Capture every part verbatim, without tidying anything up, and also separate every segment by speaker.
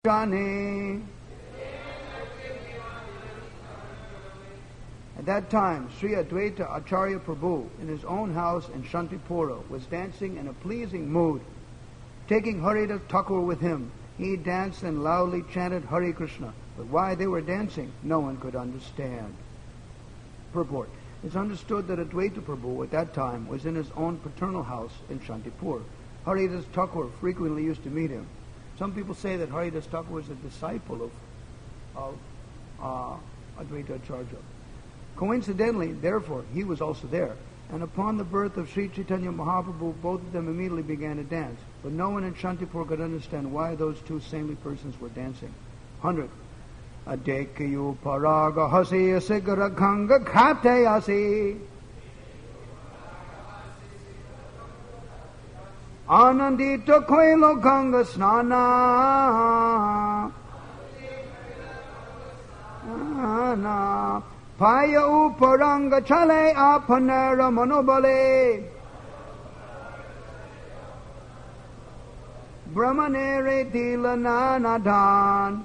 Speaker 1: Jani. At that time, Sri Advaita Acharya Prabhu, in his own house in Shantipura, was dancing in a pleasing mood. Taking Haridas Thakur with him, he danced and loudly chanted Hare Krishna. But why they were dancing, no one could understand. Purport. It's understood that Advaita Prabhu at that time was in his own paternal house in Shantipur. Haridas Thakur frequently used to meet him. Some people say that Haridas Thakur was a disciple of, of uh, Advaita Acharya. Coincidentally, therefore, he was also there. And upon the birth of Sri Chaitanya Mahaprabhu, both of them immediately began to dance. But no one in Shantipur could understand why those two saintly persons were dancing. one hundred. Adekayu paraga hasi asigara khanga khate asi. Anandita koilo khanga snana. Ana. Paya uparanga chale apanera manobale. Brahmanere dilananadan.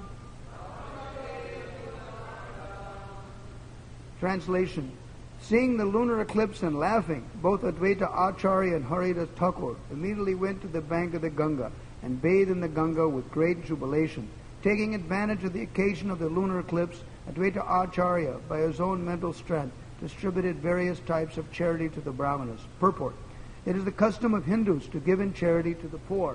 Speaker 1: Translation. Seeing the lunar eclipse and laughing, both Advaita Acharya and Haridas Thakur immediately went to the bank of the Ganga and bathed in the Ganga with great jubilation. Taking advantage of the occasion of the lunar eclipse, Advaita Acharya, by his own mental strength, distributed various types of charity to the Brahmanas. Purport. It is the custom of Hindus to give in charity to the poor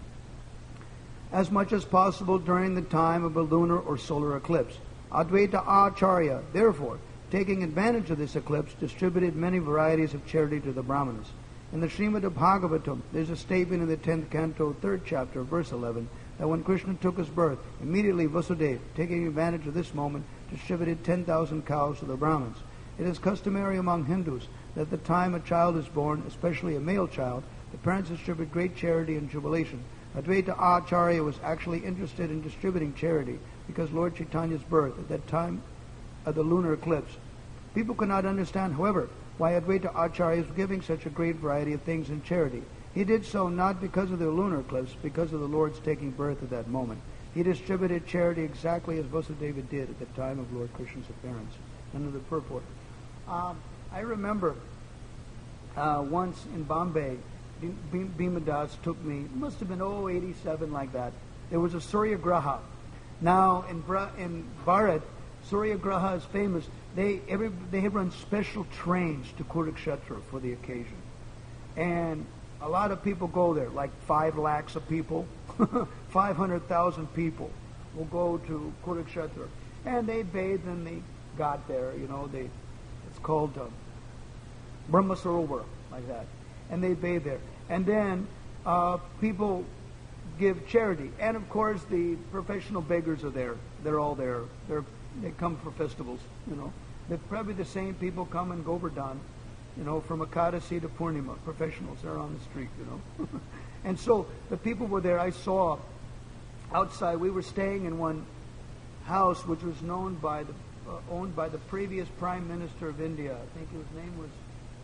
Speaker 1: as much as possible during the time of a lunar or solar eclipse. Advaita Acharya, therefore, taking advantage of this eclipse, distributed many varieties of charity to the Brahmanas. In the Srimad Bhagavatam, there is a statement in the tenth canto, third chapter, verse eleven, that when Krishna took his birth, immediately Vasudeva, taking advantage of this moment, distributed ten thousand cows to the Brahmins. It is customary among Hindus that at the time a child is born, especially a male child, the parents distribute great charity and jubilation. Advaita Acharya was actually interested in distributing charity because Lord Chaitanya's birth at that time of the lunar eclipse. People could not understand, however, why Advaita Acharya was giving such a great variety of things in charity. He did so not because of the lunar eclipse, because of the Lord's taking birth at that moment. He distributed charity exactly as Vasudeva did at the time of Lord Krishna's appearance. End of the purport. Um, I remember uh, once in Bombay, Bhima Das took me, it must have been oh eighty-seven, like that. There was a Surya Graha. Now in Bra- in Bharat, Surya Graha is famous. They every they have run special trains to Kurukshetra for the occasion, and a lot of people go there. Like five lakhs of people, five hundred thousand people will go to Kurukshetra, and they bathe and they got there. You know, they it's called uh, Brahma Sarovar, like that, and they bathe there, and then uh, people give charity, and of course the professional beggars are there. They're all there. They're They come for festivals, you know. They're probably the same people come in Govardhan, you know, from Ekadasi to Purnima. Professionals, they're on the street, you know. And so the people were there. I saw outside, we were staying in one house which was known by the, uh, owned by the previous Prime Minister of India. I think his name was...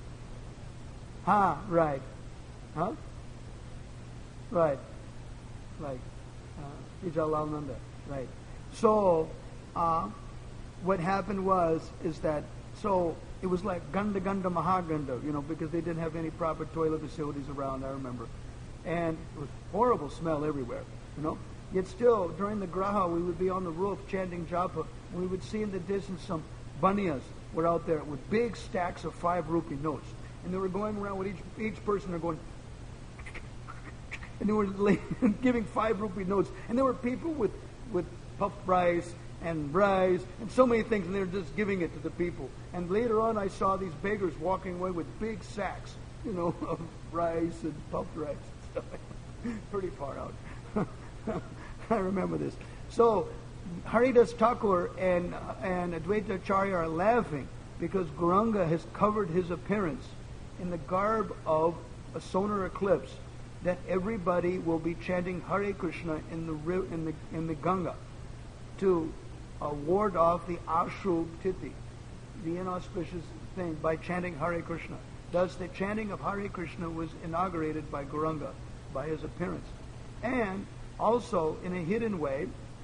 Speaker 1: Ha, right. Huh? Right. Right. Uh, Jalal Nanda. Right. So... Uh, what happened was, is that, so it was like Ganda Ganda Mahaganda, you know, because they didn't have any proper toilet facilities around, I remember. And it was horrible smell everywhere, you know. Yet still, during the Graha, we would be on the roof chanting japa, and we would see in the distance some bunnias were out there with big stacks of five rupee notes. And they were going around with each, each person, they're going, and they were giving five rupee notes. And there were people with, with puffed rice, and rice, and so many things, and they were just giving it to the people. And later on, I saw these beggars walking away with big sacks, you know, of rice and puffed rice and stuff. Pretty far out. I remember this. So, Haridas Thakur and, and Advaita Acharya are laughing because Gauranga has covered his appearance in the garb of a solar eclipse, that everybody will be chanting Hare Krishna in the, in the, in the Ganga to Uh, ward off the Ashub Tithi, the inauspicious thing, by chanting Hare Krishna. Thus, the chanting of Hare Krishna was inaugurated by Gauranga, by his appearance. And also, in a hidden way,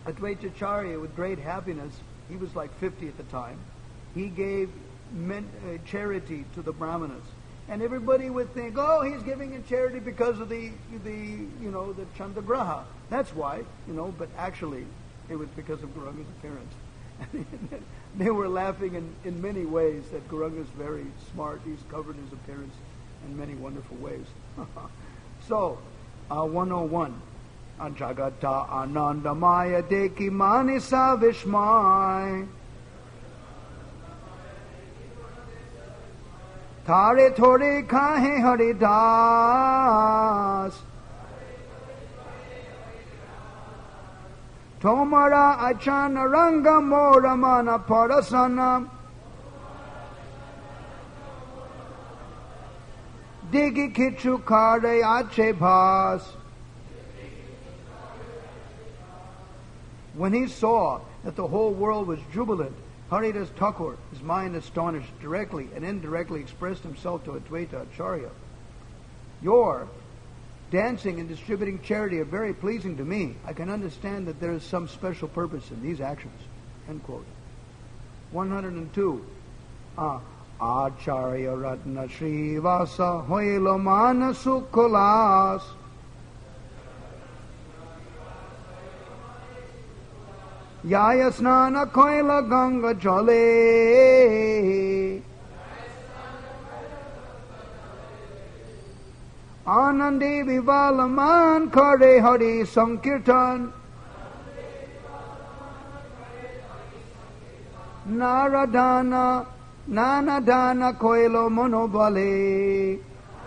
Speaker 1: Advaitacharya, with great happiness, he was like fifty at the time, he gave men, uh, charity to the brahmanas. And everybody would think, oh, he's giving in charity because of the, the you know, the Chandragraha. That's why, you know, but actually it was because of Gauranga's appearance. They were laughing in, in many ways that Gauranga's very smart. He's covered his appearance in many wonderful ways. So, uh, one oh one. Jagata Anandamaya Deki Manisa Vishmai Tare Thore Kahe Haridas Tomara Achana Ranga Moramana Parasana Digi Kichu Kare Ache Bhas. When he saw that the whole world was jubilant, Haridas Thakur, his mind astonished, directly and indirectly expressed himself to Advaita Acharya. Your dancing and distributing charity are very pleasing to me. I can understand that there is some special purpose in these actions. End quote. one oh two. Uh, Acharya Ratna Srivasa Hoilomana Sukkulas Yaya Snana Koila Ganga Jale Anandi Vivalaman Kare Hari Sankirtan Naradana Nanadana Koilo Monobale.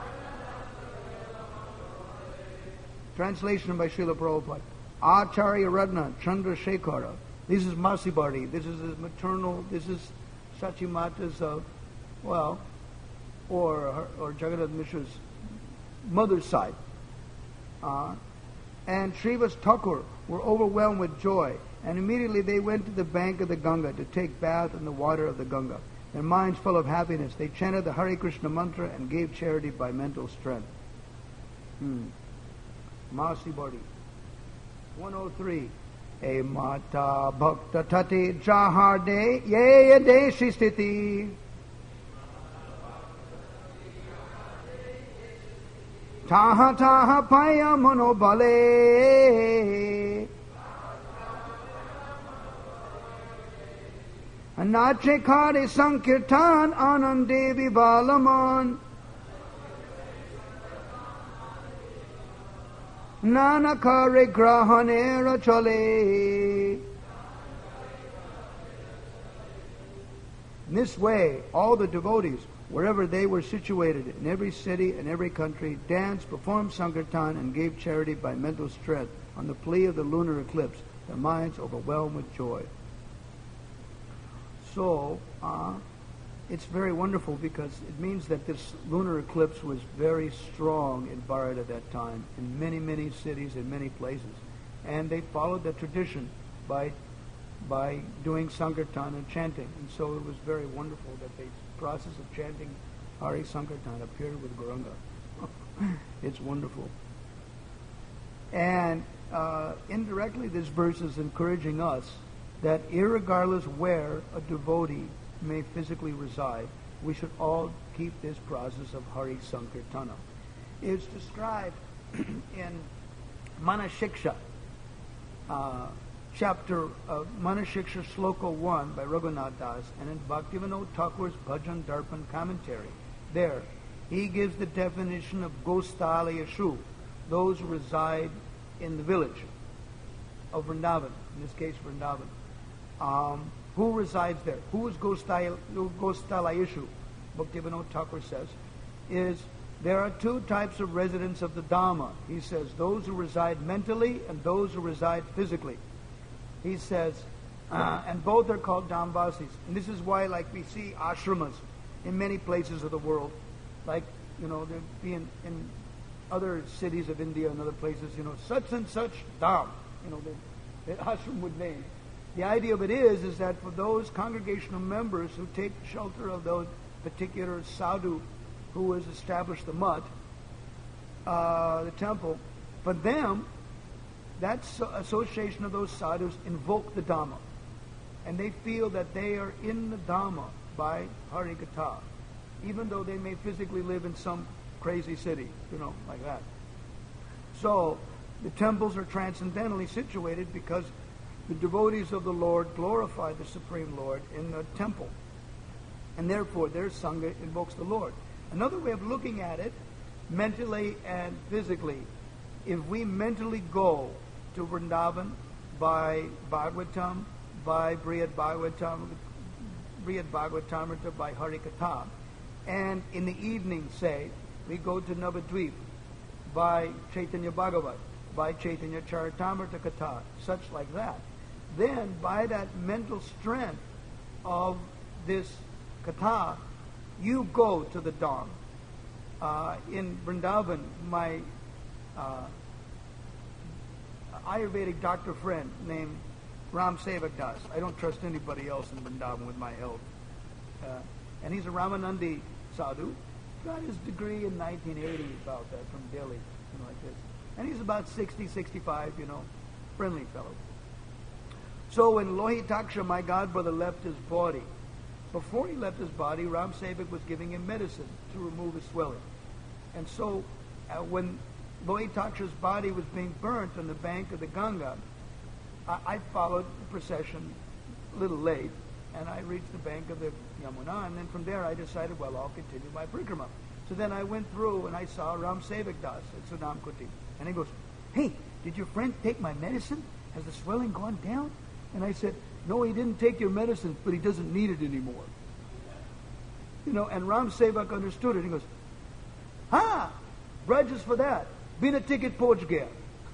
Speaker 1: Translation by Srila Prabhupada. Acharya Ratna Chandrasekhara. This is Masibari. This is his maternal. This is Sachimata's, uh, well, or or Jagannath Mishra's mother's side. Uh, and Srivas Thakur were overwhelmed with joy, and immediately they went to the bank of the Ganga to take bath in the water of the Ganga. Their minds full of happiness, they chanted the Hare Krishna mantra and gave charity by mental strength. Hmm. Masibari. one oh three. E mata bhakta tati jaharde ye deshi stiti taha taha paya monobale anache khare sankirtan anande vivalaman Nana kare grahanera chale. In this way, all the devotees, wherever they were situated, in every city and every country, danced, performed Sankirtan, and gave charity by mental strength on the plea of the lunar eclipse, their minds overwhelmed with joy. So, uh, it's very wonderful because it means that this lunar eclipse was very strong in Bharat at that time, in many, many cities, in many places. And they followed the tradition by by doing Sankirtan and chanting. And so it was very wonderful that the process of chanting Hari Sankirtan appeared with Gauranga. It's wonderful. And uh, indirectly this verse is encouraging us that irregardless where a devotee may physically reside, we should all keep this process of Hari Sankirtana. It's described in Manashiksha, uh, chapter of Manashiksha Shloka one by Raghunath Das, and in Bhaktivinoda Thakur's Bhajan Darpan commentary. There, he gives the definition of Gostalayashu, those who reside in the village of Vrindavan, in this case Vrindavan. Um, Who resides there? Who is Gostalayashu? Bhaktivinoda Thakur says, is there are two types of residents of the Dhamma. He says, those who reside mentally and those who reside physically. He says, uh, and both are called Dhamvasis. And this is why, like, we see ashramas in many places of the world. Like, you know, there be in, in other cities of India and other places, you know, such and such Dham. You know, the, the ashram would name. The idea of it is, is that for those congregational members who take shelter of those particular sadhu who has established the mutt, uh, the temple, for them, that so- association of those sadhus invoke the Dhamma. And they feel that they are in the Dhamma by Harikatha, even though they may physically live in some crazy city, you know, like that. So, the temples are transcendentally situated because the devotees of the Lord glorify the Supreme Lord in the temple. And therefore, their Sangha invokes the Lord. Another way of looking at it, mentally and physically, if we mentally go to Vrindavan by Bhagavatam, by Brihad Bhagavatam, Brihad Bhagavatamrita, by Harikatha, and in the evening, say, we go to Navadvip by Chaitanya Bhagavat, by Chaitanya Charitamrita Katha, such like that, then by that mental strength of this Katha, you go to the Dham. Uh, in Vrindavan, my uh, Ayurvedic doctor friend named Ram Sevak Das. I don't trust anybody else in Vrindavan with my health. Uh, and he's a Ramanandi sadhu. Got his degree in nineteen eighty, about that, from Delhi, you know, like this. And he's about sixty, sixty-five, you know, friendly fellow. So when Lohitaksha, my godbrother, left his body, before he left his body, Ram Sevak was giving him medicine to remove his swelling. And so uh, when Lohitaksha's body was being burnt on the bank of the Ganga, I, I followed the procession a little late, and I reached the bank of the Yamuna, and then from there I decided, well, I'll continue my Parikrama. So then I went through and I saw Ram Sevak Das at Sudam Kuti. And he goes, hey, did your friend take my medicine? Has the swelling gone down? And I said, no, he didn't take your medicine, but he doesn't need it anymore. You know, and Ram Sevak understood it. He goes, ha! Grudges for that. Bina ticket poch gaya.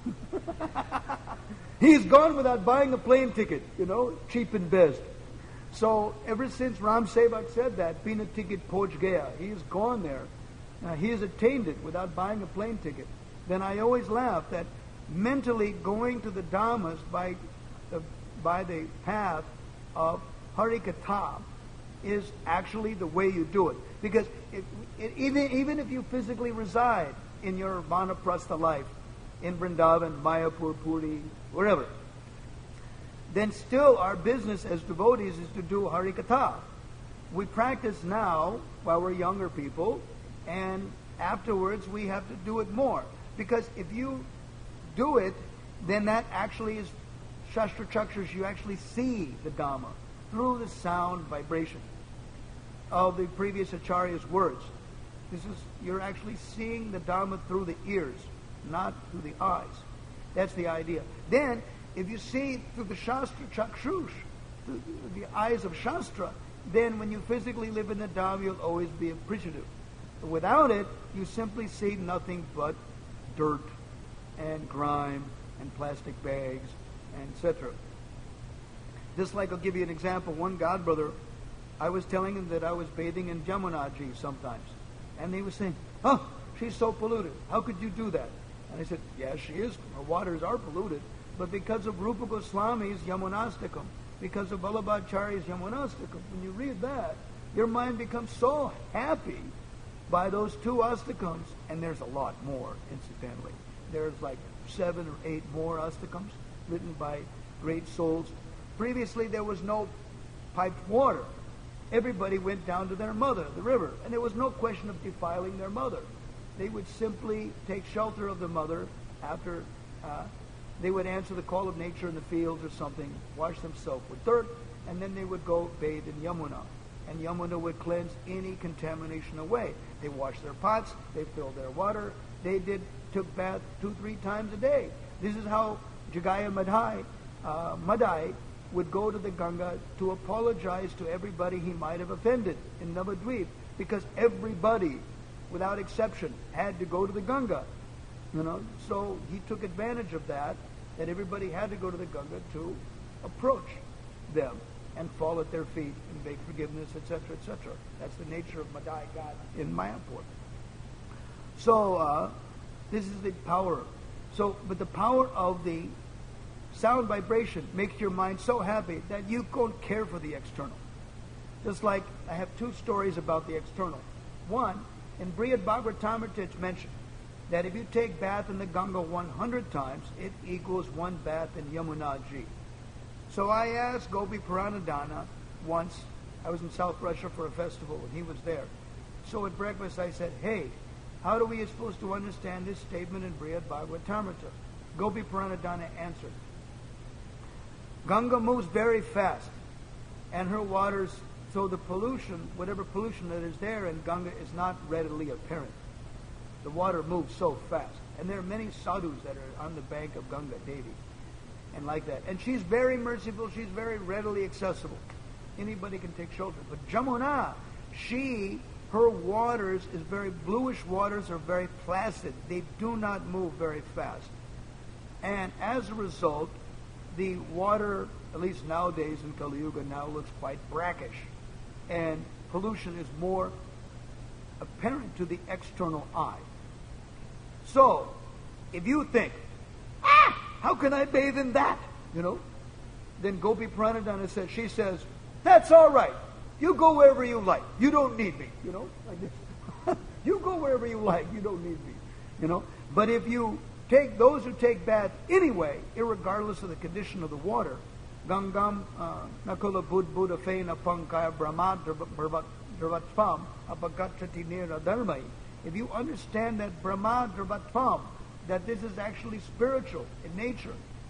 Speaker 1: He's gone without buying a plane ticket, you know, cheap and best. So ever since Ram Sevak said that, Bina ticket poch gaya, he has gone there. Uh, he has attained it without buying a plane ticket. Then I always laugh that mentally going to the Dhammas by the, by the path of Harikatha is actually the way you do it. Because it, it, even, even if you physically reside in your Vanaprastha life, in Vrindavan, Mayapur, Puri, wherever, then still our business as devotees is to do Harikatha. We practice now while we're younger people, and afterwards we have to do it more. Because if you do it, then that actually is Shastra Chakshas, you actually see the Dhamma through the sound vibration of the previous Acharya's words. This is, you're actually seeing the Dhamma through the ears, not through the eyes. That's the idea. Then, if you see through the Shastra Chakshush, through the eyes of Shastra, then when you physically live in the Dham, you'll always be appreciative. But without it, you simply see nothing but dirt and grime and plastic bags and et cetera. Just like, I'll give you an example. One godbrother, I was telling him that I was bathing in Jamunaji sometimes. And he was saying, oh, she's so polluted. How could you do that? And I said, yes, she is. Her waters are polluted. But because of Rupa Goswami's Yamunastakam, because of Vallabhacharya's Yamunastakam, when you read that, your mind becomes so happy by those two astakams. And there's a lot more, incidentally. There's like seven or eight more astakams written by great souls. Previously, there was no piped water. Everybody went down to their mother, the river, and there was no question of defiling their mother. They would simply take shelter of the mother after uh, they would answer the call of nature in the fields or something, wash themselves with dirt, and then they would go bathe in Yamuna. And Yamuna would cleanse any contamination away. They washed their pots, they filled their water, they did took bath two, three times a day. This is how Jagaya Madhai, uh, Madai would go to the Ganga to apologize to everybody he might have offended in Navadvip, because everybody, without exception, had to go to the Ganga. You know, so he took advantage of that, that everybody had to go to the Ganga to approach them and fall at their feet and beg forgiveness, et cetera, et cetera. That's the nature of Madai God in Mayapur. So uh, this is the power. So, but the power of the sound vibration makes your mind so happy that you don't care for the external. Just like I have two stories about the external. One, in Brihad Bhagavatamrita it's mentioned that if you take bath in the Ganga one hundred times, it equals one bath in Yamuna Ji. So I asked Gopi Pranadhana once, I was in South Russia for a festival and he was there. So at breakfast I said, hey, how are we supposed to understand this statement in Brihad Bhagavatamrita? Gopi Pranadhana answered, Ganga moves very fast and her waters, so the pollution, whatever pollution that is there in Ganga is not readily apparent. The water moves so fast. And there are many sadhus that are on the bank of Ganga Devi and like that. And she's very merciful, she's very readily accessible. Anybody can take shelter. But Jamuna, she, her waters is very, bluish waters are very placid. They do not move very fast. And as a result, the water, at least nowadays in Kali Yuga, now looks quite brackish. And pollution is more apparent to the external eye. So, if you think, ah, how can I bathe in that? You know, then Gopi Pranadhana says, she says, that's all right. You go wherever you like. You don't need me. You know, like this. You go wherever you like. You don't need me. You know, but if you take those who take bath anyway, irregardless of the condition of the water, Gangam Nakula Bud Buddha Feina Pankaya Brahma Drvatvam Apagachati Nira Dharmai. If you understand that Brahma Drvatvam, that this is actually spiritual in nature,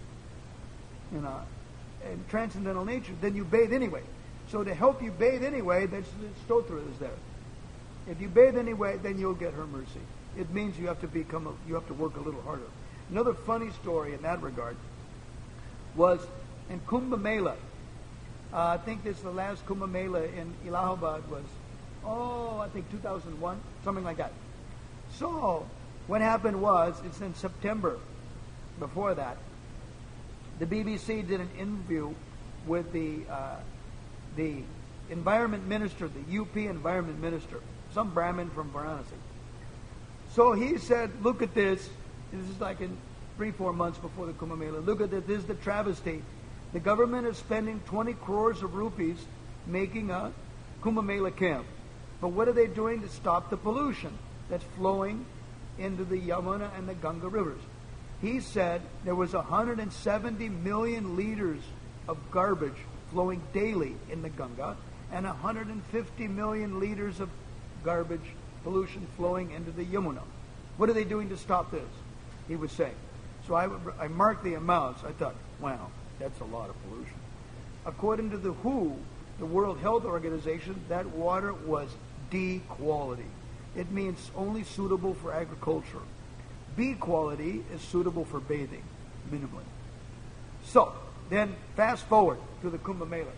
Speaker 1: you know, in transcendental nature, then you bathe anyway. So to help you bathe anyway, the stotra is there. If you bathe anyway, then you'll get her mercy. It means you have to become, a, you have to work a little harder. Another funny story in that regard was in Kumbh Mela. Uh, I think this the last Kumbh Mela in Allahabad was, oh, I think two thousand one, something like that. So what happened was, it's in September. Before that, the B B C did an interview with the uh, the environment minister, the U P environment minister, some Brahmin from Varanasi. So he said, look at this. This is like in three, four months before the Kumbh Mela. Look at this. This is the travesty. The government is spending twenty crores of rupees making a Kumbh Mela camp. But what are they doing to stop the pollution that's flowing into the Yamuna and the Ganga rivers? He said there was one hundred seventy million liters of garbage flowing daily in the Ganga and one hundred fifty million liters of garbage pollution flowing into the Yamuna. What are they doing to stop this? He was saying. So I, I marked the amounts. I thought, wow, that's a lot of pollution. According to the W H O, the World Health Organization, that water was D quality. It means only suitable for agriculture. B quality is suitable for bathing, minimally. So, then fast forward to the Kumbh Mela.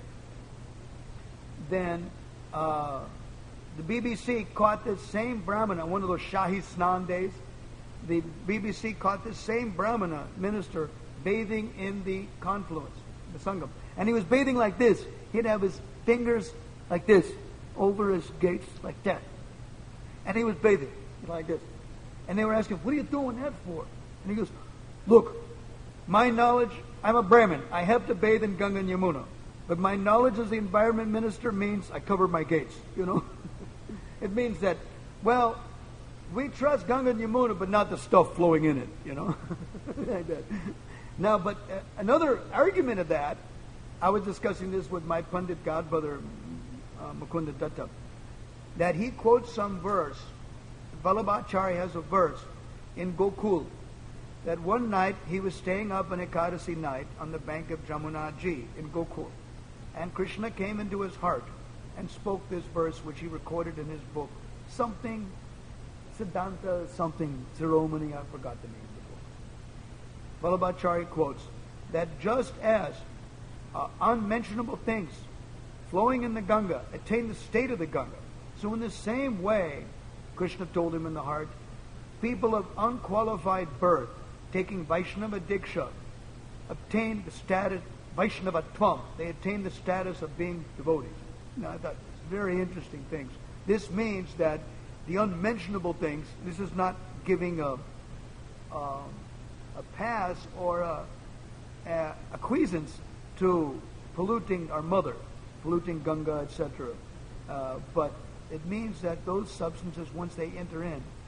Speaker 1: Then uh, the B B C caught this same Brahmana, one of those Shahi Snan days. The B B C caught this same Brahmana minister bathing in the confluence, the Sangam. And he was bathing like this. He'd have his fingers like this over his gates, like that. And he was bathing like this. And they were asking, what are you doing that for? And he goes, look, my knowledge, I'm a Brahmin. I have to bathe in Ganga and Yamuna. But my knowledge as the environment minister means I cover my gates, you know. It means that, well, we trust Ganga and Yamuna, but not the stuff flowing in it, you know. Like that. Now, but uh, another argument of that, I was discussing this with my Pandit godbrother, uh, Mukunda Datta, that he quotes some verse. Vallabhacharya has a verse in Gokul that one night he was staying up on Ekadasi night on the bank of Jamuna Ji in Gokul. And Krishna came into his heart and spoke this verse which he recorded in his book. Something, Siddhanta, something, Ceremony, I forgot the name of the book. Vallabhacharya quotes that just as uh, unmentionable things flowing in the Ganga attain the state of the Ganga, so in the same way, Krishna told him in the heart, people of unqualified birth, taking Vaishnava Diksha, obtained the status, Vaishnava-tvam, they attained the status of being devotees. Now, I thought, it's very interesting things. This means that the unmentionable things, this is not giving a, a, a pass or a, a acquiescence to polluting our mother, polluting Ganga, et cetera. Uh, but it means that those substances, once they enter in,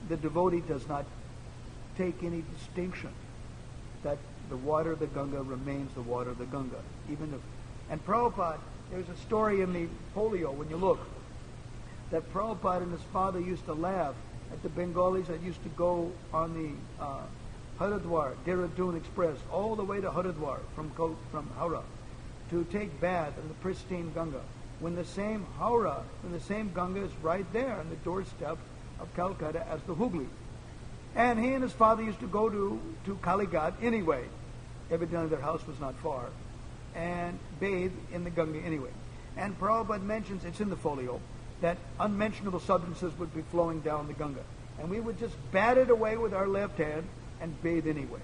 Speaker 1: the devotee does not take any distinction that the water of the Ganga remains the water of the Ganga. Even if, and Prabhupada, there's a story in the folio when you look, that Prabhupada and his father used to laugh at the Bengalis that used to go on the uh, Haridwar, Dehradun Express, all the way to Haridwar from, from Howrah to take bath in the pristine Ganga. When the same Howrah, when the same Ganga is right there on the doorstep of Calcutta as the Hooghly. And he and his father used to go to, to Kalighat anyway. Evidently their house was not far. And bathe in the Ganga anyway. And Prabhupada mentions, it's in the folio, that unmentionable substances would be flowing down the Ganga. And we would just bat it away with our left hand and bathe anyway.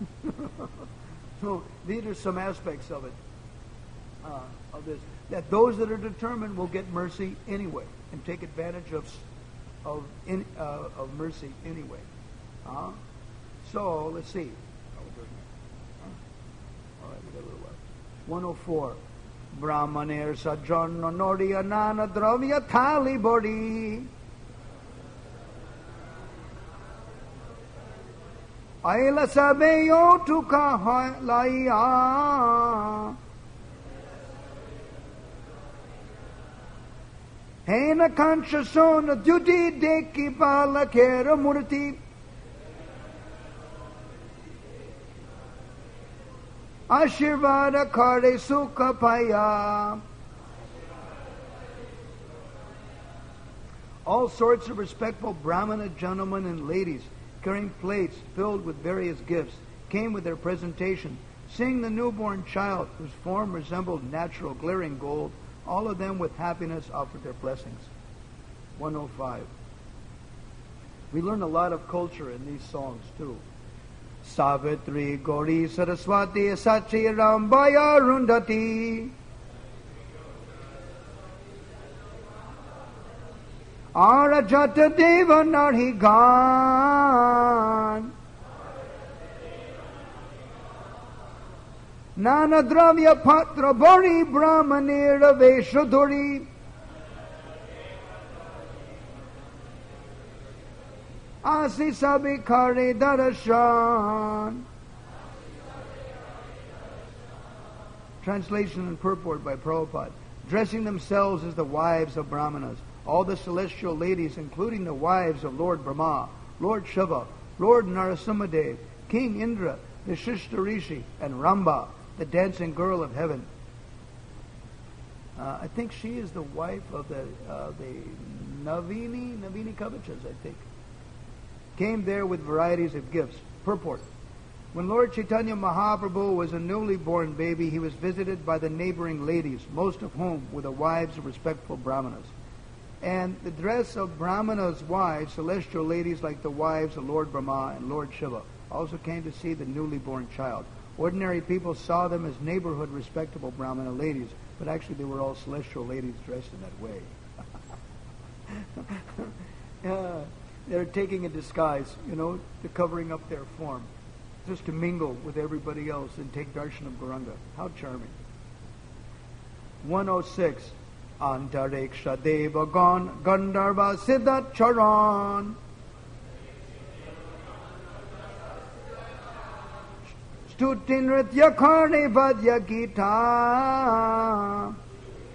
Speaker 1: So these are some aspects of it, uh, of this. That those that are determined will get mercy anyway and take advantage of of, in, uh, of mercy anyway. Uh, so let's see. All right, we got a little while. one oh four. Brahmaner sajjana nodiya nana dravya thali bodi. Aila sabeyo tuka laiya. Hena kanchason duty deki bala kera murti. Ashirvada kare sukha paya. All sorts of respectful Brahmana gentlemen and ladies carrying plates filled with various gifts came with their presentation, seeing the newborn child whose form resembled natural glaring gold. All of them with happiness offered their blessings. one oh five. We learn a lot of culture in these songs too. Savitri Gauri Saraswati Sachi Rambaya Rundati. Arajata Deva Narhigan. Nana Dravya Patra Bori Brahmanira Veshaduri. Asi Sabi Kare Darashan. Translation and purport by Prabhupada. Dressing themselves as the wives of Brahmanas, all the celestial ladies, including the wives of Lord Brahma, Lord Shiva, Lord Narasimhadev, King Indra, the Shishta Rishi, and Ramba, the dancing girl of heaven. Uh, I think she is the wife of the uh, the Navini, Navini Kavachas, I think. Came there with varieties of gifts. Purport. When Lord Chaitanya Mahaprabhu was a newly born baby, he was visited by the neighboring ladies, most of whom were the wives of respectful Brahmanas. And the dress of Brahmanas' wives, celestial ladies like the wives of Lord Brahma and Lord Shiva, also came to see the newly born child. Ordinary people saw them as neighborhood respectable Brahmana ladies, but actually they were all celestial ladies dressed in that way. uh, they're taking a disguise, you know, to covering up their form, just to mingle with everybody else and take darshan of Gauranga. How charming. one oh six. Antariksha Deva Gandharva Siddha Charan. Stutinritya Karni Vadya Gita.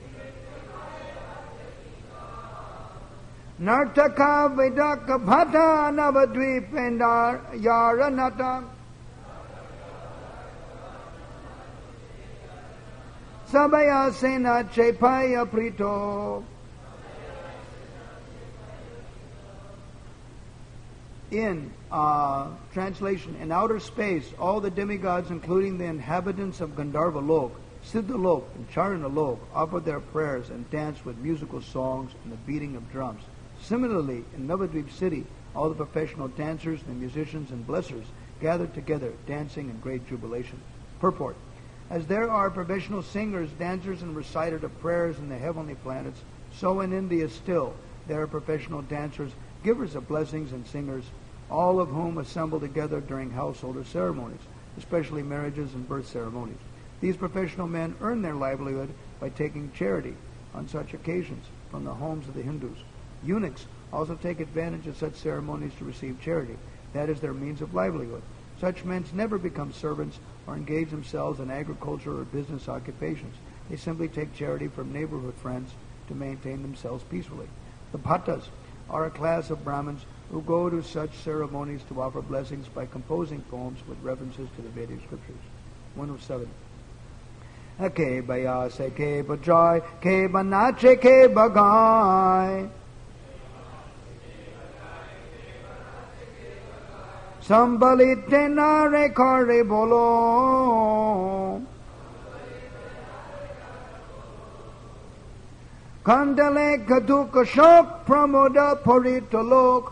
Speaker 1: Nartaka Vedaka Bhata Navadvip and Yaranata. Sabaya Sena Chepaya Prito. In uh, translation, in outer space, all the demigods, including the inhabitants of Gandharva Lok, Siddhalok, and Charana Lok, offered their prayers and danced with musical songs and the beating of drums. Similarly, in Navadvip city, all the professional dancers, the musicians, and blessers gathered together, dancing in great jubilation. Purport. As there are professional singers, dancers, and reciters of prayers in the heavenly planets, so in India still there are professional dancers, givers of blessings, and singers, all of whom assemble together during householder ceremonies, especially marriages and birth ceremonies. These professional men earn their livelihood by taking charity on such occasions from the homes of the Hindus. Eunuchs also take advantage of such ceremonies to receive charity. That is their means of livelihood. Such men never become servants or engage themselves in agriculture or business occupations. They simply take charity from neighborhood friends to maintain themselves peacefully. The bhattas are a class of Brahmins who go to such ceremonies to offer blessings by composing poems with references to the Vedic scriptures. one oh seven. Ke bayase ke bajai ke banache ke bagai sambalite nare kare bolo kandale kaduk shok pramoda paritolok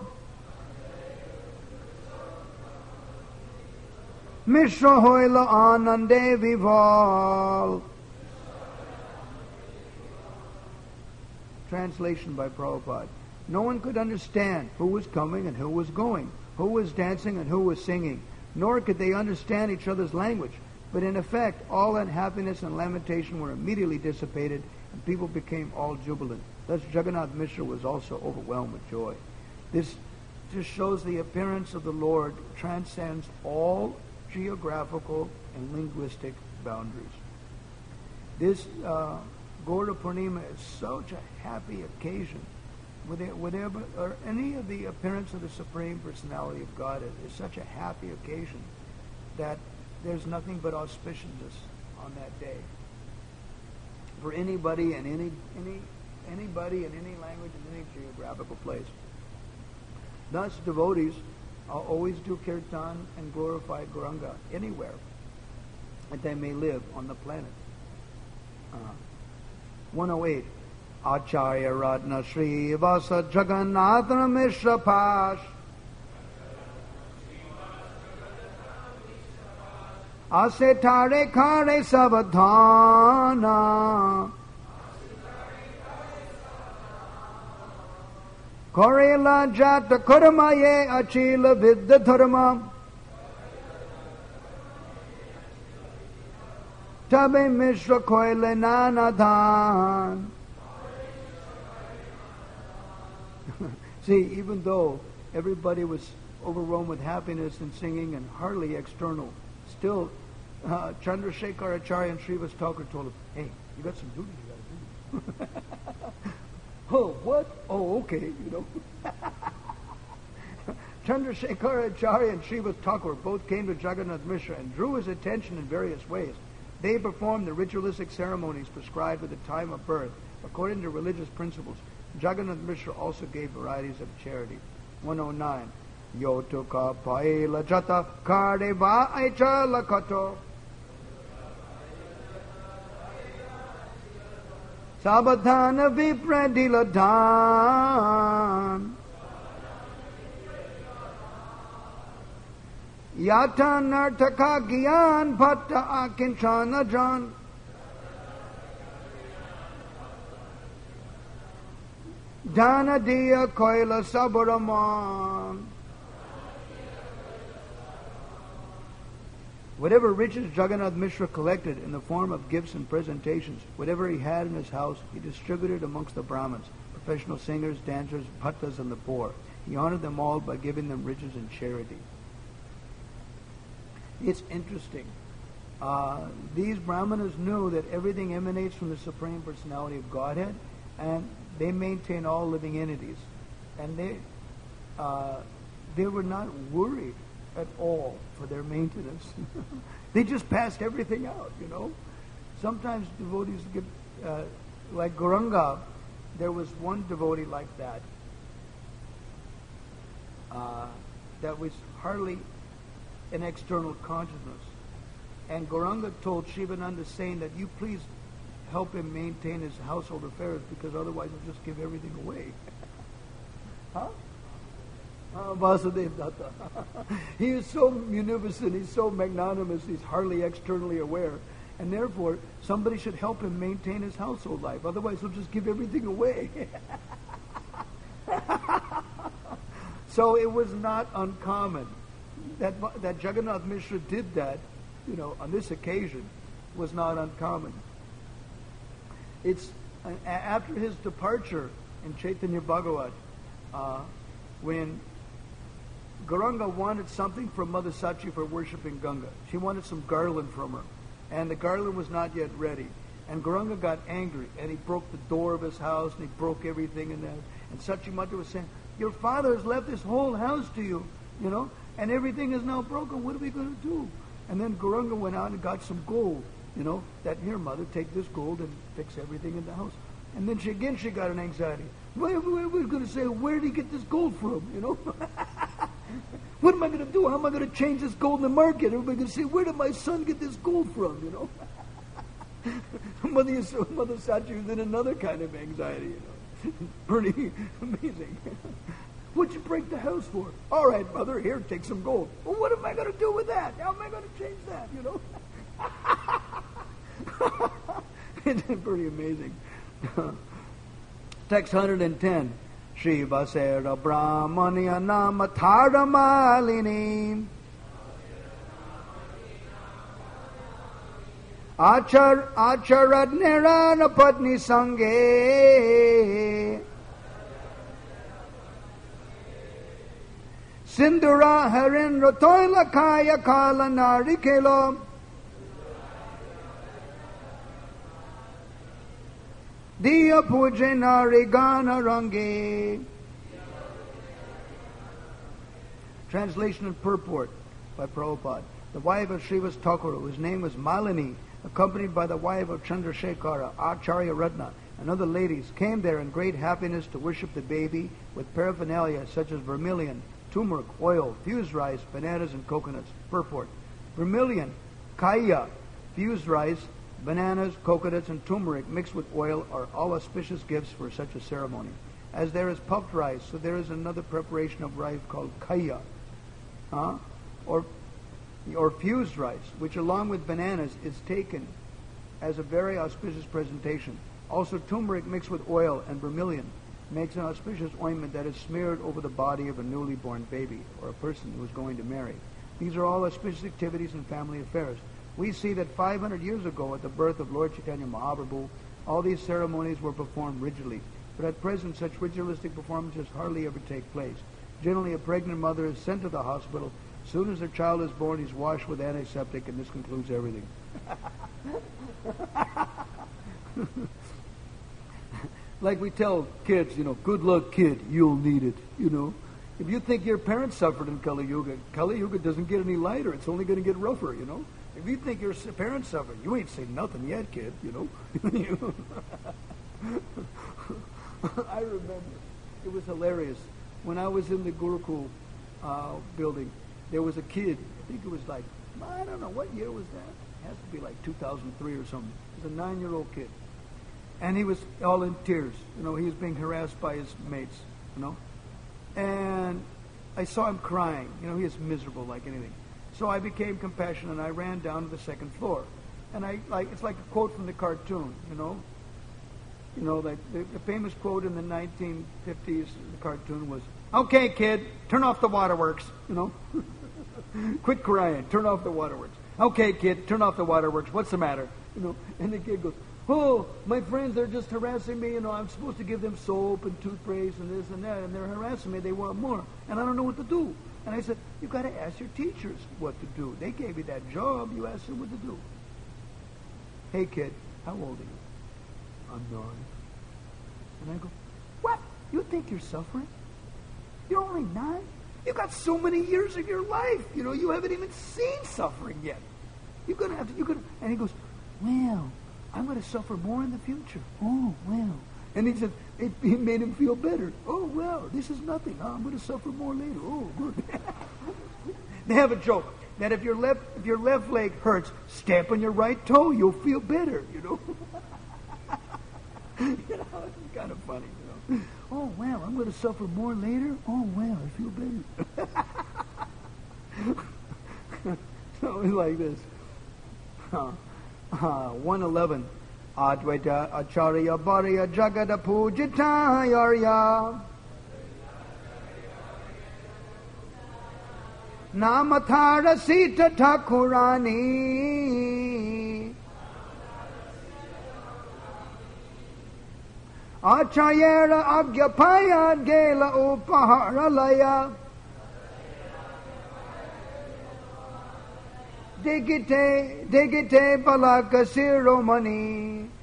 Speaker 1: Mishra hoila anande vival. Translation by Prabhupada. No one could understand who was coming and who was going, who was dancing and who was singing, nor could they understand each other's language. But in effect, all unhappiness and lamentation were immediately dissipated, and people became all jubilant. Thus Jagannath Mishra was also overwhelmed with joy. This just shows the appearance of the Lord transcends all geographical and linguistic boundaries. This uh, Gaura Purnima is such a happy occasion. Whatever, or any of the appearance of the Supreme Personality of Godhead is such a happy occasion that there's nothing but auspiciousness on that day. For anybody in any any anybody in any language in any geographical place. Thus, devotees I'll always do kirtan and glorify Gauranga anywhere that they may live on the planet. Uh, one oh eight. Acharya Ratna Sri Vasa Jagannath Mishra Pash Ase Tare Kare Savadhana Korela Jata Kuramaye Achila Vidya Dharma Tabe Mishra Koile Nanadhan. See, even though everybody was overwhelmed with happiness and singing and hardly external, still uh, Chandrasekhar Acharya and Srivas Thakur told him, hey, you got some duty you got to do. Oh, what? Oh, okay, you know. Chandrasekhar Acharya and Srivas Thakur both came to Jagannath Mishra and drew his attention in various ways. They performed the ritualistic ceremonies prescribed at the time of birth, according to religious principles. Jagannath Mishra also gave varieties of charity. one oh nine. Yotuka paila jata kardeva aicha lakato Sabadhana vipradiladhan Yata nartaka gyan bhatta akinchana jan Dana diya koila sabaraman. Whatever riches Jagannath Mishra collected in the form of gifts and presentations, whatever he had in his house, he distributed amongst the Brahmins, professional singers, dancers, bhattas, and the poor. He honored them all by giving them riches and charity. It's interesting. Uh, these Brahmanas knew that everything emanates from the Supreme Personality of Godhead, and they maintain all living entities. And they, uh, they were not worried at all for their maintenance. They just passed everything out, you know. Sometimes devotees get, uh, like Gauranga, there was one devotee like that, uh, that was hardly an external consciousness. And Gauranga told Shivananda, saying that you please help him maintain his household affairs, because otherwise he'll just give everything away. Huh? Uh, Vasudev Datta. He is so munificent, he's so magnanimous, he's hardly externally aware. And therefore, somebody should help him maintain his household life. Otherwise, he'll just give everything away. So it was not uncommon. That, that Jagannath Mishra did that, you know, on this occasion, was not uncommon. It's uh, after his departure in Chaitanya Bhagavat, uh, when Gauranga wanted something from Mother Sachi for worshiping Ganga. She wanted some garland from her, and the garland was not yet ready. And Gauranga got angry, and he broke the door of his house, and he broke everything in there. And Sachi Mata was saying, your father has left this whole house to you, you know, and everything is now broken. What are we going to do? And then Gauranga went out and got some gold, you know, that, here, mother, take this gold and fix everything in the house. And then she again she got an anxiety. Well, everybody's going to say, where did he get this gold from, you know? What am I going to do? How am I going to change this gold in the market? Everybody's going to say, where did my son get this gold from, you know? Mother, Mother Sachi was in another kind of anxiety, you know. Pretty amazing. What'd you break the house for? All right, mother, here, take some gold. Well, what am I going to do with that? How am I going to change that, you know? It's pretty amazing. Text one hundred ten. Shiva Sera Brahmanya Nama Tharamalini Achar Acharat Nirana Patni Sange Sindura Harindra Toila Kaya Kala Narikelo Diya Pujanari Gana Rangi. Translation and purport by Prabhupada. The wife of Srivas Thakur, whose name was Malini, accompanied by the wife of Chandrasekhara, Acharya Ratna, and other ladies, came there in great happiness to worship the baby with paraphernalia such as vermilion, turmeric, oil, fused rice, bananas, and coconuts. Purport. Vermilion, kaya, fused rice, bananas, coconuts, and turmeric mixed with oil are all auspicious gifts for such a ceremony. As there is puffed rice, so there is another preparation of rice called kaya, huh? or or fused rice, which along with bananas is taken as a very auspicious presentation. Also turmeric mixed with oil and vermilion makes an auspicious ointment that is smeared over the body of a newly born baby or a person who is going to marry. These are all auspicious activities and family affairs. We see that five hundred years ago, at the birth of Lord Chaitanya Mahaprabhu, all these ceremonies were performed rigidly. But at present, such ritualistic performances hardly ever take place. Generally, a pregnant mother is sent to the hospital. As soon as her child is born, he's washed with antiseptic, and this concludes everything. Like we tell kids, you know, good luck, kid, you'll need it, you know. If you think your parents suffered in Kali Yuga, Kali Yuga doesn't get any lighter. It's only going to get rougher, you know. If you think your parents suffered, you ain't seen nothing yet, kid, you know. I remember, it was hilarious. When I was in the Gurukul uh, building, there was a kid, I think it was like, I don't know, what year was that? It has to be like two thousand three or something. It was a nine-year-old kid. And he was all in tears. You know, he was being harassed by his mates, you know. And I saw him crying. You know, he was miserable like anything. So I became compassionate, and I ran down to the second floor. And I, like, it's like a quote from the cartoon, you know. You know, like the, the famous quote in the nineteen fifties, the cartoon was, "Okay, kid, turn off the waterworks," you know. "Quit crying, turn off the waterworks." "Okay, kid, turn off the waterworks, what's the matter?" You know, and the kid goes, "Oh, my friends, they're just harassing me, you know, I'm supposed to give them soap and toothpaste and this and that, and they're harassing me, they want more, and I don't know what to do." And I said, "You've got to ask your teachers what to do. They gave you that job, you ask them what to do." "Hey, kid, how old are you?" "I'm nine." And I go, "What? You think you're suffering? You're only nine? You got so many years of your life. You know, you haven't even seen suffering yet. You're gonna have to. You're gonna." And he goes, "Well, I'm going to suffer more in the future." "Oh, well." And he said, it, it made him feel better. "Oh, well, this is nothing. I'm going to suffer more later. Oh, good." They have a joke that if your left if your left leg hurts, step on your right toe. You'll feel better. You know. You know, it's kind of funny. You know. "Oh, well, I'm going to suffer more later. Oh, well, I feel better." So it's like this. Huh. Uh, one eleven. Advaita Acharya Bharya Jagada Pujitayarya Namathara Sita Thakurani Acharyera Agyapaya Gela Upaharalaya Digite Digite Balakasiromani.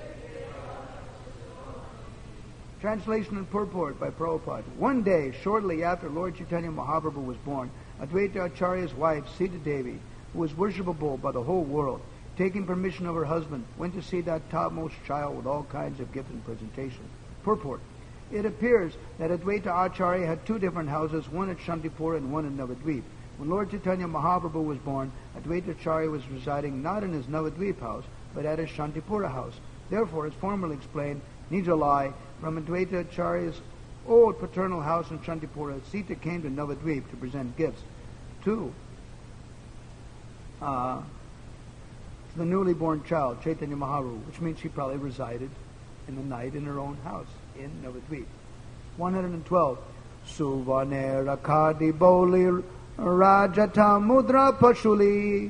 Speaker 1: Translation and purport by Prabhupada. One day, shortly after Lord Chaitanya Mahaprabhu was born, Advaita Acharya's wife, Sita Devi, who was worshipable by the whole world, taking permission of her husband, went to see that topmost child with all kinds of gifts and presentations. Purport. It appears that Advaita Acharya had two different houses, one at Shantipura and one in Navadvip. When Lord Chaitanya Mahaprabhu was born, Advaita Acharya was residing not in his Navadvip house, but at his Shantipura house. Therefore, as formerly explained, Nijalai, from Advaita Acharya's old paternal house in Shantipura, Sita came to Navadvip to present gifts to uh, the newly born child, Chaitanya Mahaprabhu, which means she probably resided in the night in her own house in Navadvip. one hundred twelve. Suvane Rakadi Boli Rajata Mudra Pashuli.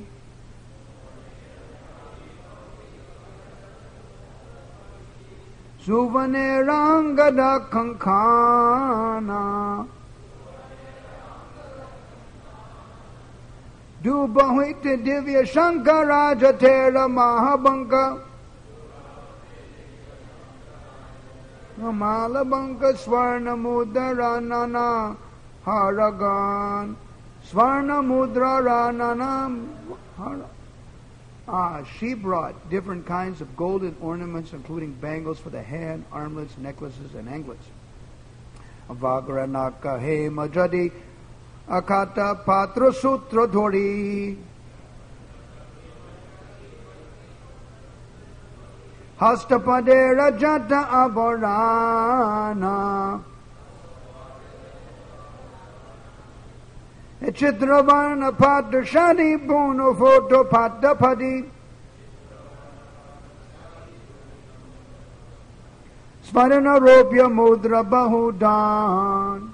Speaker 1: Suvane Rangada Kankana Dubahite Divya Shankaraja Tera Mahabanka Malabanka Swarna Mudra Nana Haragan Swarna Mudra Ranana Haragan. Ah, she brought different kinds of golden ornaments, including bangles for the hand, armlets, necklaces, and anklets. Avagranaka he majadi akata patra sutra dhori hastapade rajata aborana Chitravana Pada Shani Bono Photo Pada Padi Svarana Ropya Mudra Bahudan.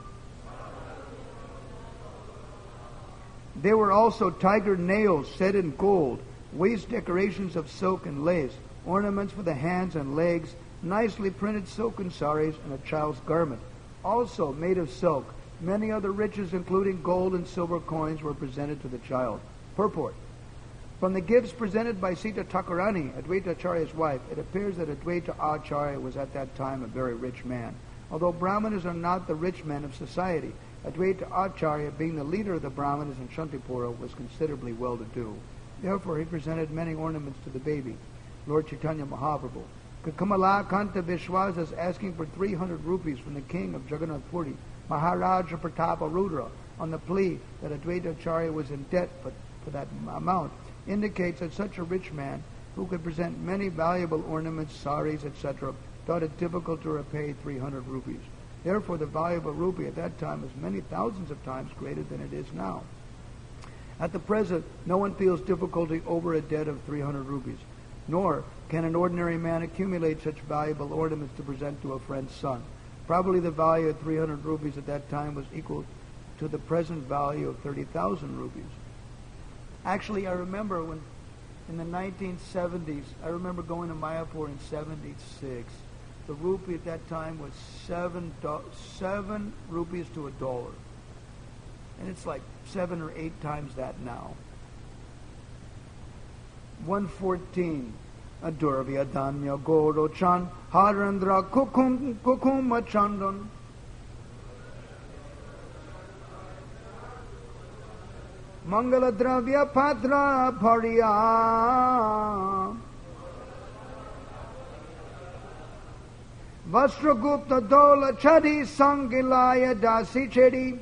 Speaker 1: There were also tiger nails set in gold, waist decorations of silk and lace, ornaments for the hands and legs, nicely printed silken saris, and a child's garment, also made of silk. Many other riches, including gold and silver coins, were presented to the child. Purport. From the gifts presented by Sita Thakurani, Advaita Acharya's wife, it appears that Advaita Acharya was at that time a very rich man. Although Brahmanas are not the rich men of society, Advaita Acharya, being the leader of the Brahmanas in Shantipura, was considerably well-to-do. Therefore, he presented many ornaments to the baby, Lord Chaitanya Mahaprabhu. Kamala Kanta Vishwas is asking for three hundred rupees from the king of Jagannath Puri, Maharaja Pratapa Rudra, on the plea that Advaita Acharya was in debt for, for that amount, indicates that such a rich man, who could present many valuable ornaments, saris, et cetera, thought it difficult to repay three hundred rupees. Therefore, the value of a rupee at that time was many thousands of times greater than it is now. At the present, no one feels difficulty over a debt of three hundred rupees, nor can an ordinary man accumulate such valuable ornaments to present to a friend's son. Probably the value of three hundred rupees at that time was equal to the present value of thirty thousand rupees. Actually, I remember when, in the nineteen seventies, I remember going to Mayapur in seventy-six. The rupee at that time was seven, do- seven rupees to a dollar. And it's like seven or eight times that now. one fourteen. Adurvya Danya Goro Chan Harandra Kukum Kukuma Chandan. Mangala Dravya Padra Pariya Vastragupta Dola Chadi Sangilaya Dasi Chedi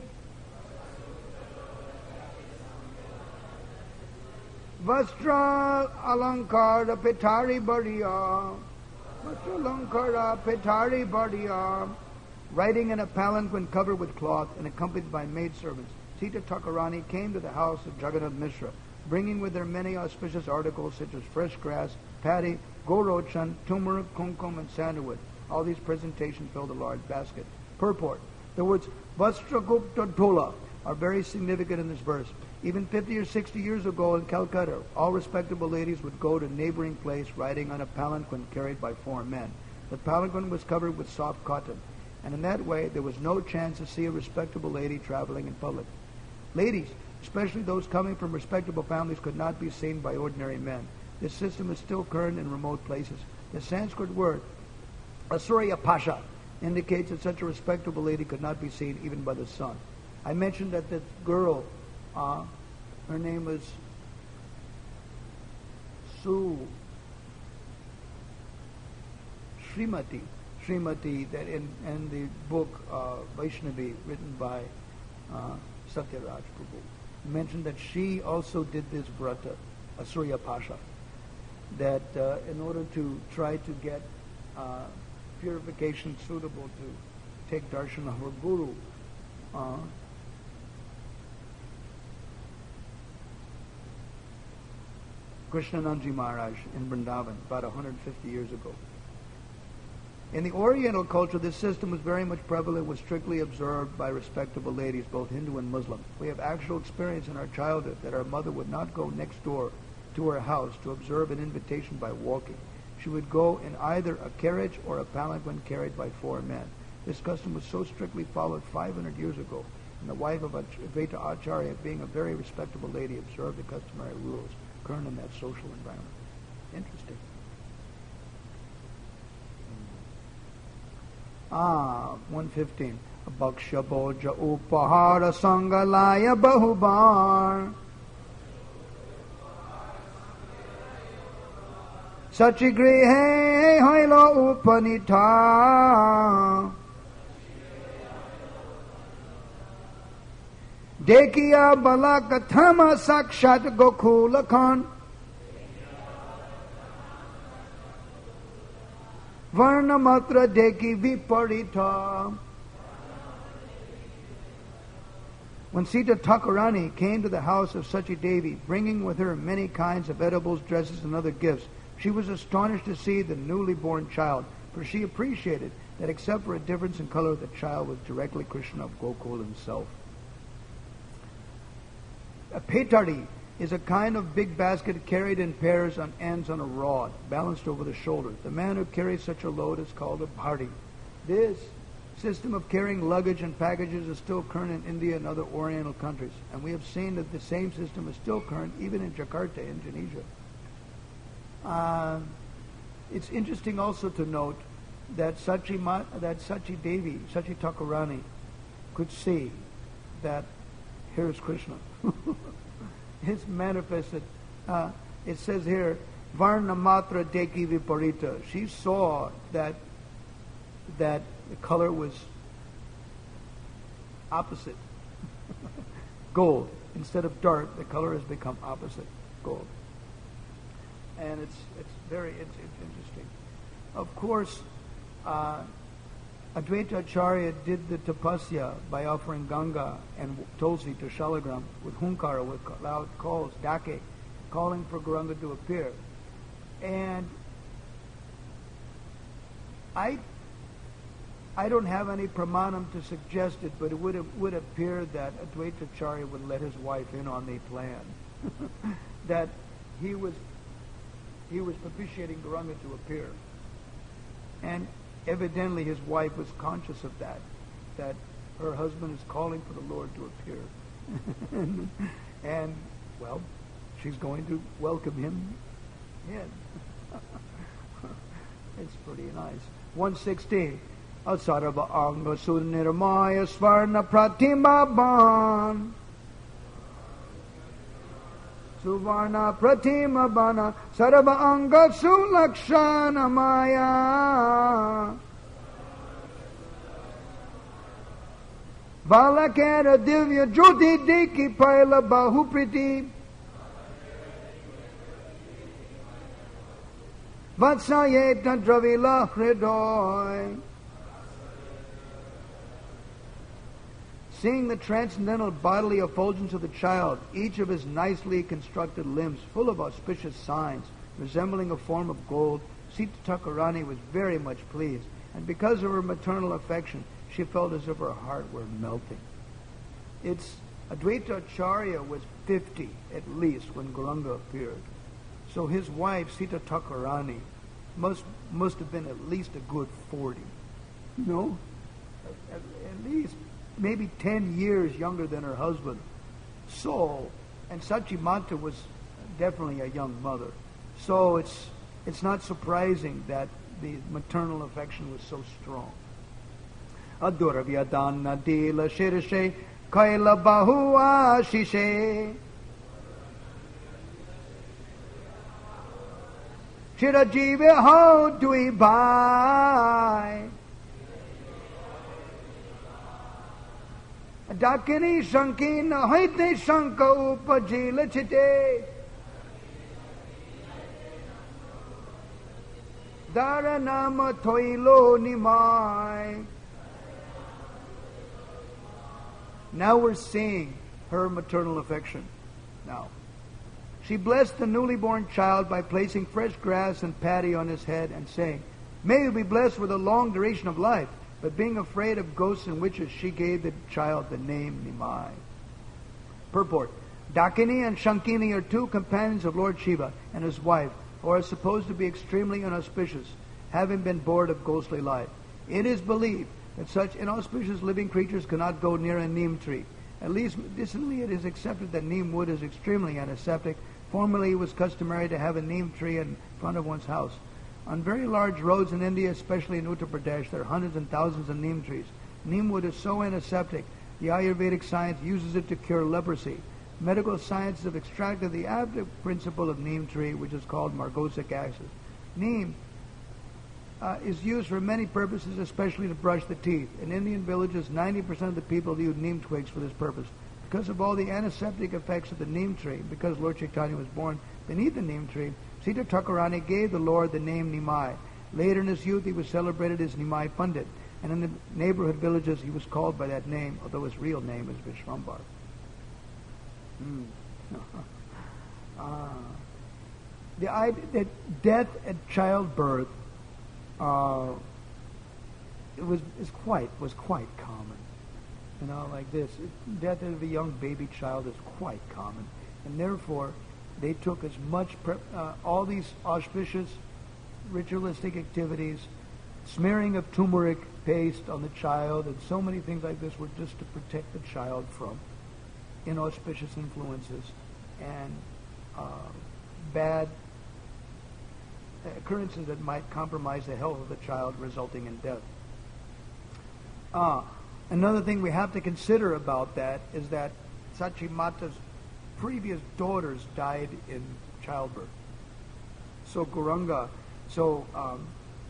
Speaker 1: Vastra Alankara Petari Badiya Vastra Alankara Petari Badiya. Riding in a palanquin covered with cloth and accompanied by maidservants, Sita Thakurani came to the house of Jagannath Mishra, bringing with her many auspicious articles such as fresh grass, paddy, gorochan, turmeric, kumkum, and sandalwood. All these presentations filled a large basket. Purport. The words Vastragupta Dola are very significant in this verse. Even fifty or sixty years ago in Calcutta, all respectable ladies would go to a neighboring place riding on a palanquin carried by four men. The palanquin was covered with soft cotton, and in that way there was no chance to see a respectable lady traveling in public. Ladies, especially those coming from respectable families, could not be seen by ordinary men. This system is still current in remote places. The Sanskrit word Asurya Pasha indicates that such a respectable lady could not be seen even by the sun. I mentioned that the girl, uh, her name was Su Srimati, Srimati, that in, in the book uh, Vaishnavi, written by uh, Satyaraj Prabhu, mentioned that she also did this vrata, Asurya Pasha, that uh, in order to try to get uh, purification suitable to take darshan of her guru, uh, Krishnanandji Maharaj in Vrindavan, about one hundred fifty years ago. In the Oriental culture, this system was very much prevalent, was strictly observed by respectable ladies, both Hindu and Muslim. We have actual experience in our childhood that our mother would not go next door to her house to observe an invitation by walking. She would go in either a carriage or a palanquin carried by four men. This custom was so strictly followed five hundred years ago, and the wife of Advaita Acharya, being a very respectable lady, observed the customary rules current in that social environment. Interesting. Ah, one fifteen. Bhaksha Bhoja Upahara Sangalaya Bahubar Sachigrihe Hailo Upanita Dekiya Balakathama Sakshat Gokulakan Varnamatra Deki Viparita. When Sita Thakurani came to the house of Sachi Devi, bringing with her many kinds of edibles, dresses, and other gifts, she was astonished to see the newly born child, for she appreciated that except for a difference in color, the child was directly Krishna of Gokul himself. A petari is a kind of big basket carried in pairs on ends on a rod, balanced over the shoulders. The man who carries such a load is called a bharti. This system of carrying luggage and packages is still current in India and other Oriental countries, and we have seen that the same system is still current even in Jakarta, Indonesia. Uh, it's interesting also to note that Sachi, Ma- that Sachi Devi, Sachi Thakurani, could see that here is Krishna. It's manifested. Uh, it says here, Varna Matra Deki Viparita. She saw that that the color was opposite. Gold. Instead of dark, the color has become opposite. Gold. And it's it's very it's, it's interesting. Of course, uh, Advaita Acharya did the tapasya by offering Ganga and Tulsi to Shalagram with hunkara, with loud calls, dake, calling for Gauranga to appear. And I I don't have any pramanam to suggest it, but it would have, would appear that Advaita Acharya would let his wife in on the plan. That he was he was propitiating Gauranga to appear. And evidently his wife was conscious of that, that her husband is calling for the Lord to appear. and, and, well, she's going to welcome him in. It's pretty nice. one sixteen. Asarva anga sunirmaya svarna pratimabhan Suvarna pratima bana sarva anga sulakshana maya Valakera divya jyoti diki paila bahupriti Vatsayeta dravila hridoy. Seeing the transcendental bodily effulgence of the child, each of his nicely constructed limbs full of auspicious signs, resembling a form of gold, Sita Thakurani was very much pleased, and because of her maternal affection, she felt as if her heart were melting. It's Advaita Acharya was fifty at least when Gauranga appeared. So his wife, Sita Thakurani, must must have been at least a good forty. You know? At, at least maybe ten years younger than her husband. So, and Sachimata was definitely a young mother. So it's it's not surprising that the maternal affection was so strong. Aduravyadana dila shirishe kaila bahua shishe Chirajive ho dui bai Dakini shankina haite shanka upajila chite Dharanama toilo nimai. Now we're seeing her maternal affection. Now, she blessed the newly born child by placing fresh grass and paddy on his head and saying, "May you be blessed with a long duration of life." But being afraid of ghosts and witches, she gave the child the name Nimai. Purport. Dakini and Shankini are two companions of Lord Shiva and his wife, who are supposed to be extremely inauspicious, having been bored of ghostly life. It is believed that such inauspicious living creatures cannot go near a neem tree. At least medicinally it is accepted that neem wood is extremely antiseptic. Formerly it was customary to have a neem tree in front of one's house. On very large roads in India, especially in Uttar Pradesh, there are hundreds and thousands of neem trees. Neem wood is so antiseptic, the Ayurvedic science uses it to cure leprosy. Medical science have extracted the active principle of neem tree, which is called margosic acid. Neem uh, is used for many purposes, especially to brush the teeth. In Indian villages, ninety percent of the people use neem twigs for this purpose. Because of all the antiseptic effects of the neem tree, because Lord Chaitanya was born beneath the neem tree, Sita Thakurani gave the Lord the name Nimai. Later in his youth, he was celebrated as Nimai Pandit, and in the neighborhood villages, he was called by that name, although his real name is Vishwambar. Hmm. uh, the idea that death at childbirth uh, it was is quite was quite common. You know, like this, it, death of a young baby child is quite common, and therefore they took as much prep, uh, all these auspicious ritualistic activities, smearing of turmeric paste on the child, and so many things like this were just to protect the child from inauspicious influences and uh, bad occurrences that might compromise the health of the child, resulting in death. Uh, another thing we have to consider about that is that Sachimata's previous daughters died in childbirth. So Gauranga, so um,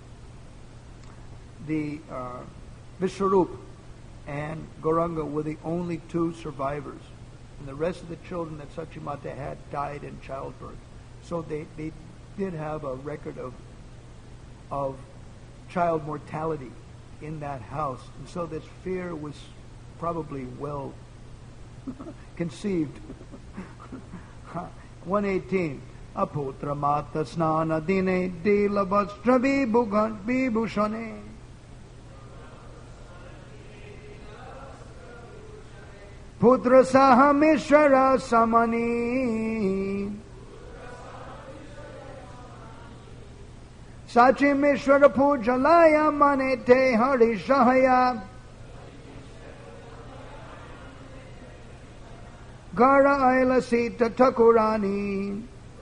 Speaker 1: the uh, Vishwarup and Gauranga were the only two survivors. And the rest of the children that Sachimata had died in childbirth. So they, they did have a record of of child mortality in that house. And so this fear was probably well conceived. one eighteen. Aputra mata snana dine dilabastra vibhushane. Putra sahamishara samani. Sachimishwara pujalaya manete harishahaya. Gara aila sita Thakurani.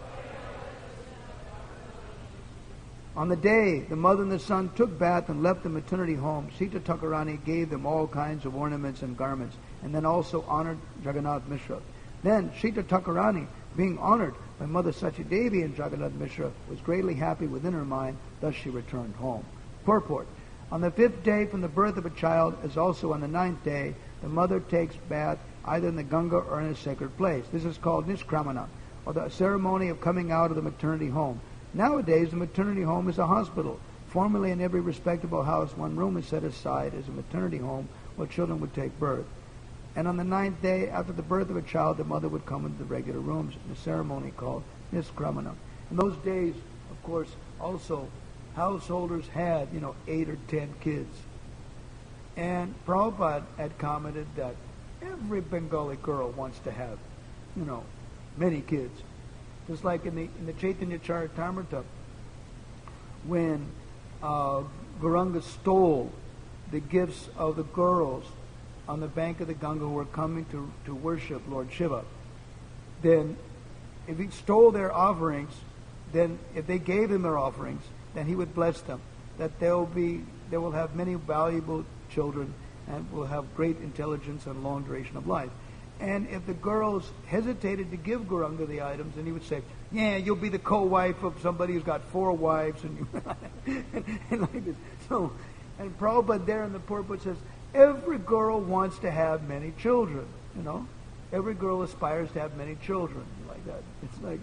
Speaker 1: On the day the mother and the son took bath and left the maternity home, Sita Thakurani gave them all kinds of ornaments and garments, and then also honored Jagannath Mishra. Then Sita Thakurani, being honored by Mother Sachidevi and Jagannath Mishra, was greatly happy within her mind, thus she returned home. Purport. On the fifth day from the birth of a child, as also on the ninth day, the mother takes bath either in the Ganga or in a sacred place. This is called Nishkramana, or the ceremony of coming out of the maternity home. Nowadays, the maternity home is a hospital. Formerly, in every respectable house, one room is set aside as a maternity home where children would take birth. And on the ninth day, after the birth of a child, the mother would come into the regular rooms in a ceremony called Nishkramana. In those days, of course, also, householders had, you know, eight or ten kids. And Prabhupada had commented that every Bengali girl wants to have, you know, many kids. Just like in the in the Chaitanya Charitamrita, when uh, Gauranga stole the gifts of the girls on the bank of the Ganga who were coming to, to worship Lord Shiva, then if he stole their offerings, then if they gave him their offerings, then he would bless them, that they'll be, they will have many valuable children and will have great intelligence and long duration of life. And if the girls hesitated to give Gauranga the items, then he would say, yeah, you'll be the co-wife of somebody who's got four wives, and, you and, and like this. So, and Prabhupada there in the purport says, every girl wants to have many children, you know. Every girl aspires to have many children, like that. It's like,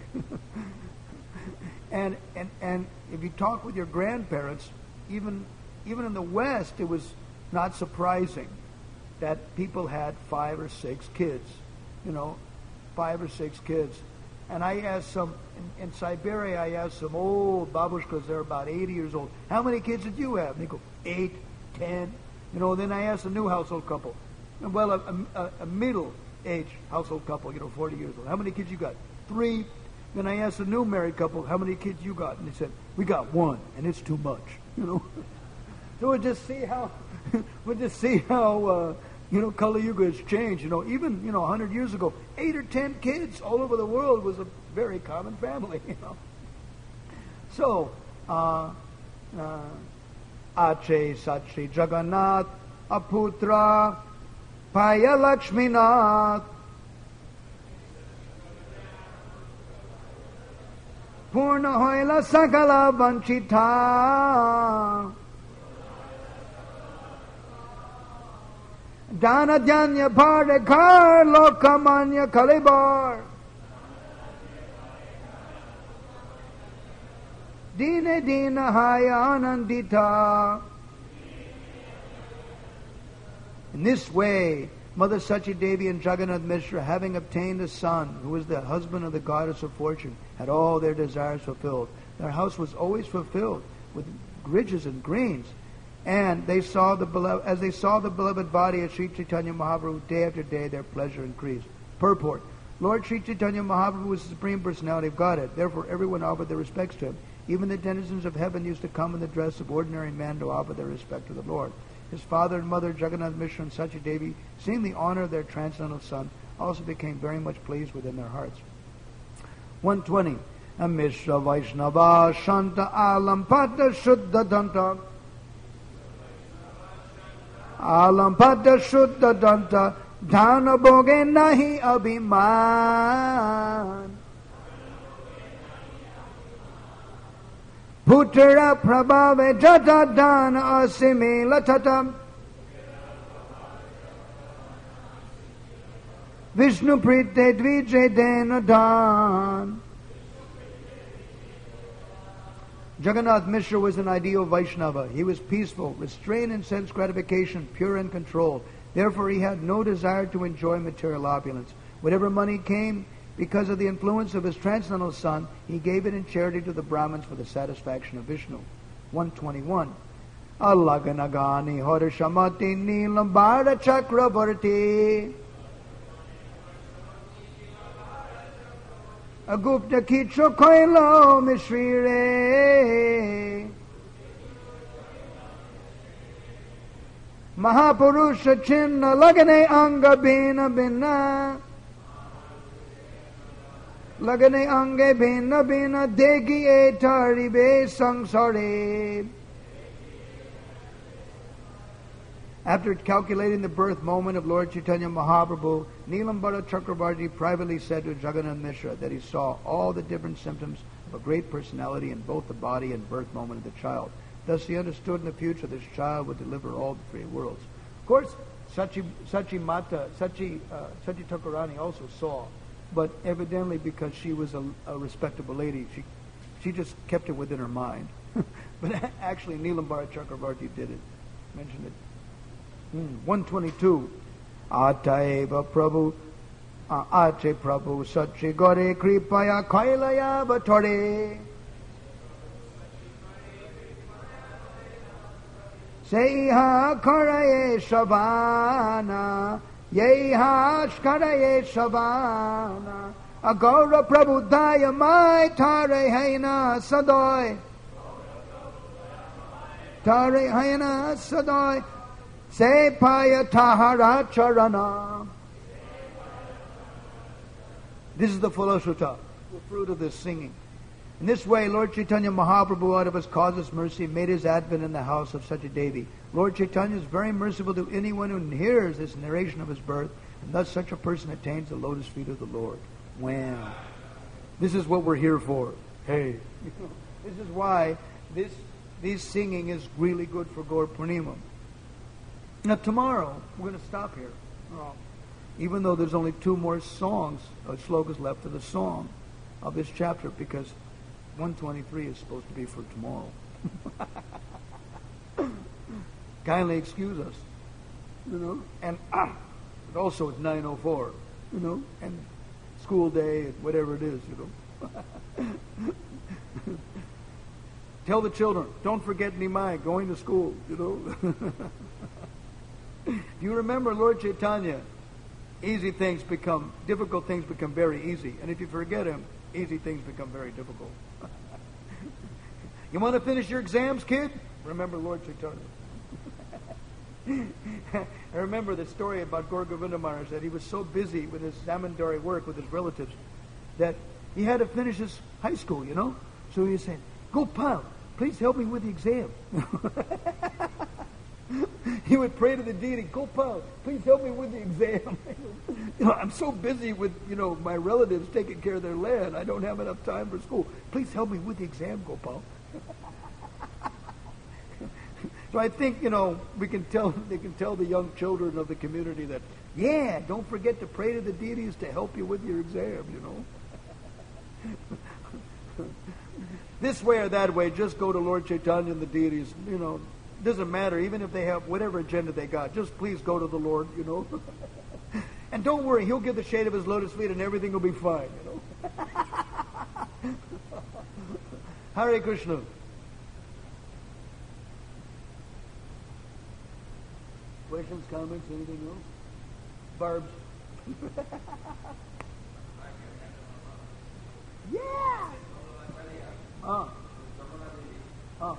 Speaker 1: and and and if you talk with your grandparents, even even in the West, it was not surprising that people had five or six kids, you know, five or six kids. And I asked some, in, in Siberia, I asked some old babushkas, they're about eighty years old, how many kids did you have? And they go, eight, ten. You know, then I asked a new household couple, well, a, a, a middle-aged household couple, you know, forty years old, how many kids you got? Three. Then I asked a new married couple, how many kids you got? And they said, we got one, and it's too much, you know. So we'll just see how, we'll just see how, uh, you know, Kali Yuga has changed. You know, even, you know, a hundred years ago, eight or ten kids all over the world was a very common family, you know. So, uh, uh, Ache Sachi Jagannath Aputra Paya Lakshminath Purna Hoila Sakala Vanchita Dana Janya Bhardekar Lokamanya Kalibar Dine Dina Haya Anandita. In this way, Mother Sachi Devi and Jagannath Mishra, having obtained a son who was the husband of the goddess of fortune, had all their desires fulfilled. Their house was always fulfilled with riches and greens. And they saw the beloved, as they saw the beloved body of Sri Chaitanya Mahaprabhu, day after day their pleasure increased. Purport: Lord Sri Chaitanya Mahaprabhu was the Supreme Personality of Godhead. Therefore, everyone offered their respects to him. Even the denizens of heaven used to come in the dress of ordinary men to offer their respect to the Lord. His father and mother, Jagannath Mishra and Sachi Devi, seeing the honor of their transcendental son, also became very much pleased within their hearts. one twenty. Mishra Vaishnava Shanta Alampata Shuddha Danta Alampata Shuddha Danta Dhana Bhoge Nahi Abhiman Putra Prabhave Jata Dana Asimi Latatam Vishnu Prite Dvije Dena Dan. Jagannath Mishra was an ideal Vaishnava. He was peaceful, restrained in sense gratification, pure and controlled. Therefore he had no desire to enjoy material opulence. Whatever money came, because of the influence of his transcendental son, he gave it in charity to the Brahmins for the satisfaction of Vishnu. one twenty-one. Allaganagani Harishamati Nilambara Chakravarti Agupta Kicho Koilo Mishri Mahapurusha Chinna Lagane Anga Bina Bina Lagane Ange Bina Bina Degi Etari Be Sangsare. After calculating the birth moment of Lord Chaitanya Mahaprabhu, Nilambara Chakravarti privately said to Jagannath Mishra that he saw all the different symptoms of a great personality in both the body and birth moment of the child. Thus he understood in the future this child would deliver all the three worlds. Of course, Sachi, Sachi Mata, Sachi, uh, Sachi Thakurani also saw, but evidently because she was a, a respectable lady, she, she just kept it within her mind. But actually Nilambara Chakravarti did it, mentioned it. one twenty-two. Ataeva Prabhu Ache Prabhu Sachi Gore Kripaya Kailaya Vatore Seiha Karaye Shavana Yeha Shkaraye Shavana Agora Prabhu Daya Mai Tare Haina Sadoy Tare Hayana Sadai Se Paya Tahara Charana. This is the Phalashruta, the fruit of this singing. In this way, Lord Chaitanya Mahaprabhu, out of his causeless mercy, made his advent in the house of such a Devi. Lord Chaitanya is very merciful to anyone who hears this narration of his birth, and thus such a person attains the lotus feet of the Lord. Wow. This is what we're here for. Hey. This is why this this singing is really good for Gaur Purnima. Now tomorrow, we're going to stop here. Oh. Even though there's only two more songs, uh, slokas left of the song of this chapter, because one twenty-three is supposed to be for tomorrow. Kindly excuse us, you know. And ah, but also it's nine oh four, you know, and school day and whatever it is, you know. Tell the children, don't forget Nimai, going to school, you know. Do you remember Lord Chaitanya? Easy things become, difficult things become very easy. And if you forget him, easy things become very difficult. You want to finish your exams, kid? Remember Lord Chaitanya. I remember the story about Gaur Govinda Maharaj, that he was so busy with his zamindari work with his relatives that he had to finish his high school, you know? So he said, Gopal, please help me with the exam. He would pray to the deity, Gopal, please help me with the exam. You know, I'm so busy with, you know, my relatives taking care of their land, I don't have enough time for school. Please help me with the exam, Gopal. So I think, you know, we can tell, they can tell the young children of the community that, yeah, don't forget to pray to the deities to help you with your exam, you know. This way or that way, just go to Lord Chaitanya and the deities, you know. Doesn't matter, even if they have whatever agenda they got. Just please go to the Lord, you know. And don't worry, he'll give the shade of his lotus feet and everything will be fine, you know. Hare Krishna. Questions, comments, anything else? Barbs? Yeah! Ah. Ah.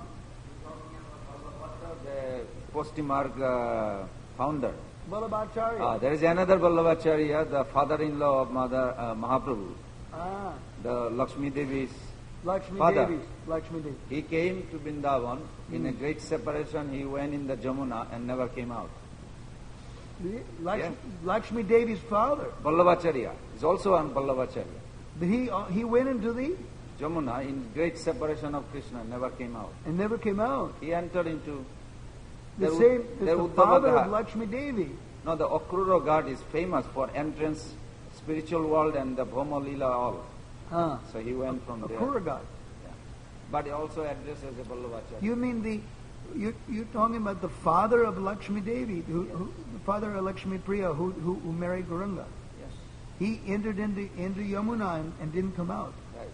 Speaker 2: The Postimarg uh, founder.
Speaker 1: Vallabhacharya.
Speaker 2: Uh, there is another Vallabhacharya, the father-in-law of Mother uh, Mahaprabhu.
Speaker 1: Ah.
Speaker 2: The Lakshmi Devi's
Speaker 1: Lakshmi
Speaker 2: father.
Speaker 1: Devi. Lakshmi Devi.
Speaker 2: He came to Vrindavan.
Speaker 1: Mm.
Speaker 2: In a great separation, he went in the Jamuna and never came out.
Speaker 1: Lakshmi,
Speaker 2: Yeah.
Speaker 1: Lakshmi Devi's father.
Speaker 2: Vallabhacharya is also on Vallabhacharya.
Speaker 1: He uh, he went into the
Speaker 2: Jamuna, in great separation of Krishna, never came out.
Speaker 1: and never came out.
Speaker 2: He entered into
Speaker 1: The
Speaker 2: their,
Speaker 1: same is
Speaker 2: their
Speaker 1: the
Speaker 2: Uddhava
Speaker 1: father
Speaker 2: Ghat.
Speaker 1: of Lakshmi Devi.
Speaker 2: No, the Akrura Ghat is famous for entrance, spiritual world, and the Bhoma Lila all.
Speaker 1: Ah.
Speaker 2: So he went from there.
Speaker 1: Akuragat.
Speaker 2: Yeah. But he also addressed as a Vallabhacharya.
Speaker 1: You mean the you you're talking about the father of Lakshmi Devi, who,
Speaker 2: Yes.
Speaker 1: who the father of Lakshmi Priya, who who, who married Gauranga.
Speaker 2: Yes.
Speaker 1: He entered into into Yamuna and, and didn't come out.
Speaker 2: Right.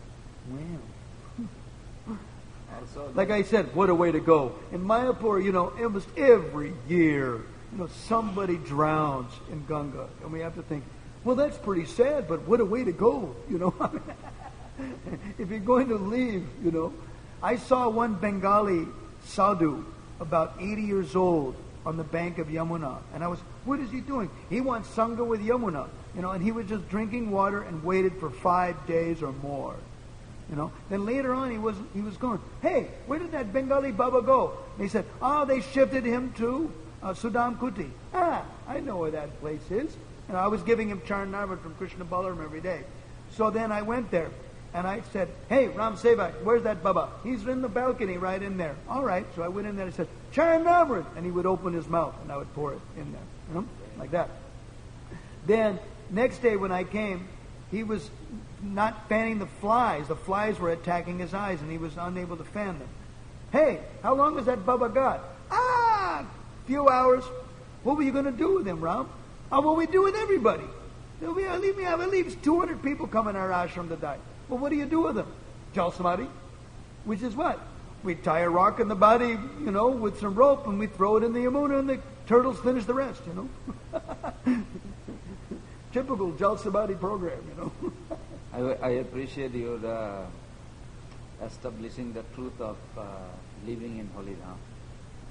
Speaker 1: Wow.
Speaker 2: Also,
Speaker 1: Like I said, what a way to go. In Mayapur, you know, almost every year, you know, somebody drowns in Ganga. And we have to think, well, that's pretty sad, but what a way to go, you know. If you're going to leave, you know. I saw one Bengali sadhu, about eighty years old, on the bank of Yamuna. And I was, what is he doing? He wants Sangha with Yamuna. You know, and he was just drinking water and waited for five days or more. You know, then later on he was he was going, hey, where did that Bengali Baba go? And he said, oh, they shifted him to uh, Sudam Kuti. Ah, I know where that place is. And I was giving him Charnarvat from Krishna Balaram every day. So then I went there and I said, hey, Ram Sevak, where's that Baba? He's in the balcony right in there. All right. So I went in there and I said, Charnarvat. And he would open his mouth and I would pour it in there. You know, like that. Then next day when I came, he was not fanning the flies. The flies were attacking his eyes and he was unable to fan them. Hey, how long has that Baba got? Ah, few hours. What were you going to do with him, Ram? Oh, what we do with everybody. We have, we have at least two hundred people come in our ashram to die. Well, what do you do with them? Jal Samadhi. Which is what? We tie a rock in the body, you know, with some rope and we throw it in the Yamuna and the turtles finish the rest, you know. Typical Jal Samadhi program, you know.
Speaker 2: I, I appreciate your uh, establishing the truth of uh, living in Holy Dham.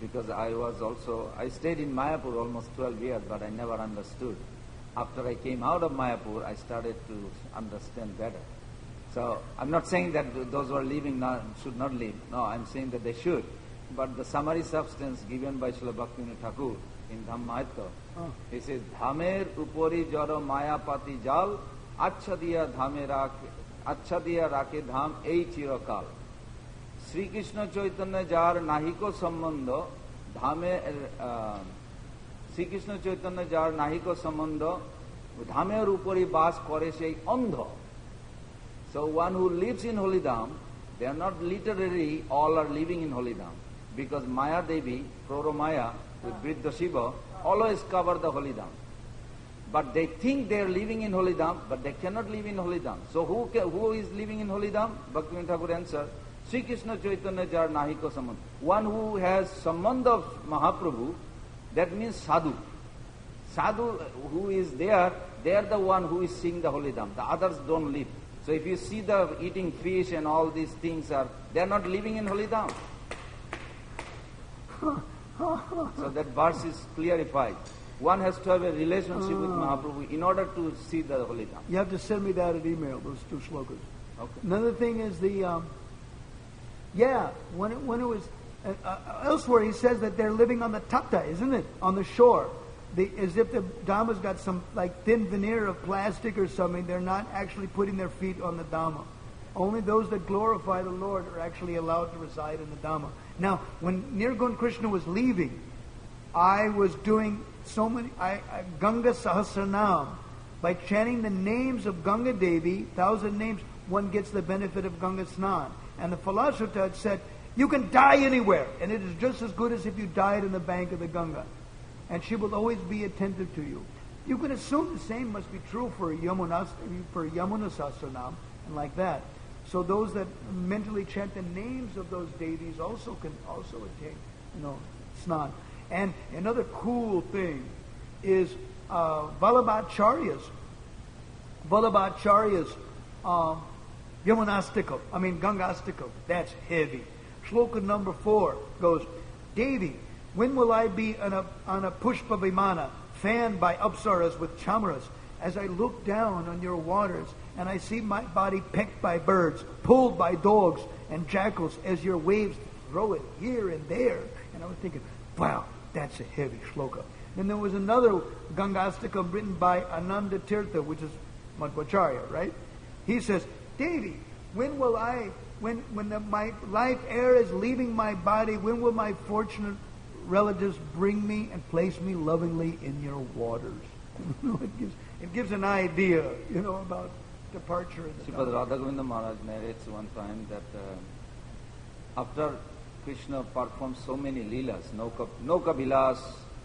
Speaker 2: because I was also, I stayed in Mayapur almost twelve years, but I never understood. After I came out of Mayapur, I started to understand better. So I'm not saying that those who are leaving now should not leave. No, I'm saying that they should. But the summary substance given by Srila Bhaktivinoda Thakur in Dham Mahatma, oh. He says, Dhamer upori jaro maya pati jal, acha diya dhame rakhe, acha diya rakhe dham ei chirakal. Sri Krishna Chaitanya jar nahiko sambandho, dhame, uh, Sri Krishna Chaitanya jar nahiko sambandho, dhamer upori bas kore sei andho. So one who lives in Holidham, they are not literally all are living in Holidham. Because Maya Devi, Proro Maya, with Vriddha Shiva, always cover the Holidham. But they think they are living in Holidham, but they cannot live in Holidham. So who ca- who is living in Holidham? Bhaktivinoda Thakur answered, Sri Krishna Chaitanya jar nahiko sambandha. One who has sambandha of Mahaprabhu, that means sadhu. Sadhu who is there, they are the one who is seeing the Holidham. The others don't live. So if you see the eating fish and all these things are, they are not living in Holidham. So that verse is clarified. One has to have a relationship with Mahaprabhu in order to see the Holidham.
Speaker 1: You have to send me that at email, those two shlokas.
Speaker 2: Okay.
Speaker 1: Another thing is the, um, yeah, when it, when it was, uh, uh, elsewhere he says that they're living on the tata, isn't it? On the shore. The, as if the Dhamma's got some like thin veneer of plastic or something. They're not actually putting their feet on the Dhamma. Only those that glorify the Lord are actually allowed to reside in the Dhamma. Now, when Nirgun Krishna was leaving, I was doing so many, I, I, Ganga Sahasranam. By chanting the names of Ganga Devi, thousand names, one gets the benefit of Ganga Snan. And the Falashuta had said, you can die anywhere, and it is just as good as if you died in the bank of the Ganga. And she will always be attentive to you. You can assume the same must be true for Yamuna, for Yamuna Sahasranam, and like that. So those that mentally chant the names of those deities also can also attain, you know, snan. And another cool thing is uh, Vallabhacharya's, Vallabhacharya's um, Yamunastikam, I mean Gangastikam. That's heavy. Shloka number four goes, Devi, when will I be on a, on a Pushpa Vimana, fanned by Apsaras with chamaras, as I look down on your waters, and I see my body pecked by birds, pulled by dogs and jackals, as your waves throw it here and there. And I was thinking, wow, that's a heavy shloka. Then there was another Gangastikam written by Ananda Tirtha, which is Madhvacharya, right? He says, Devi, when will I, when when the, my life air is leaving my body, when will my fortunate relatives bring me and place me lovingly in your waters? it gives it gives an idea, you know, about departure.
Speaker 2: Sripad Radha Govinda Maharaj narrates one time that uh, after Krishna performed so many leelas, Nauka, Nauka Vilas,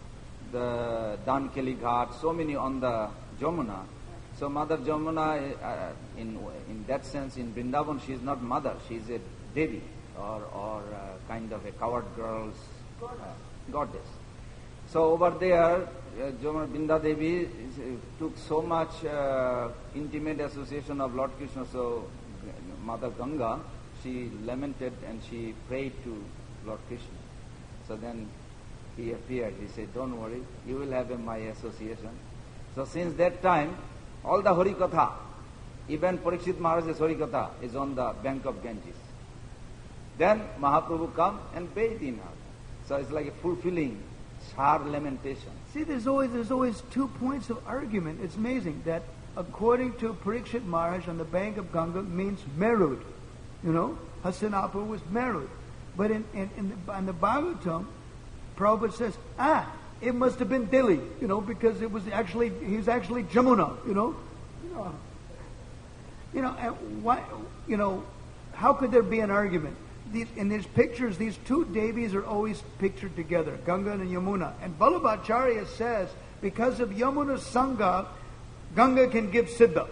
Speaker 2: the Dankeli Ghat, so many on the Jamuna. So Mother Jamuna, uh, in in that sense, in Vrindavan, she is not mother, she is a Devi, or or uh, kind of a coward girl's uh, goddess. So over there, uh, Jamuna Binda Devi is, uh, took so much uh, intimate association of Lord Krishna. So uh, Mother Ganga, she lamented and she prayed to Lord Krishna. So then he appeared. He said, "Don't worry, you will have a, my association." So since that time, all the Harikatha, even Parikshit Maharaj's Harikatha is on the bank of Ganges. Then Mahaprabhu come and bathed in her. So it's like a fulfilling Shar lamentation.
Speaker 1: See, there's always there's always two points of argument. It's amazing that according to Parikshit Maharaj, on the bank of Ganga means Merud. You know, Hastinapur was Merud. But in, in, in, the, in the Bhagavatam, Prabhupada says, ah, it must have been Delhi, you know, because it was actually, he's actually Jamuna, you know. You know, you know, and why, you know, how could there be an argument? These, in these pictures, these two Devis are always pictured together, Ganga and Yamuna. And Vallabhacharya says, because of Yamuna's Sangha, Ganga can give Siddha.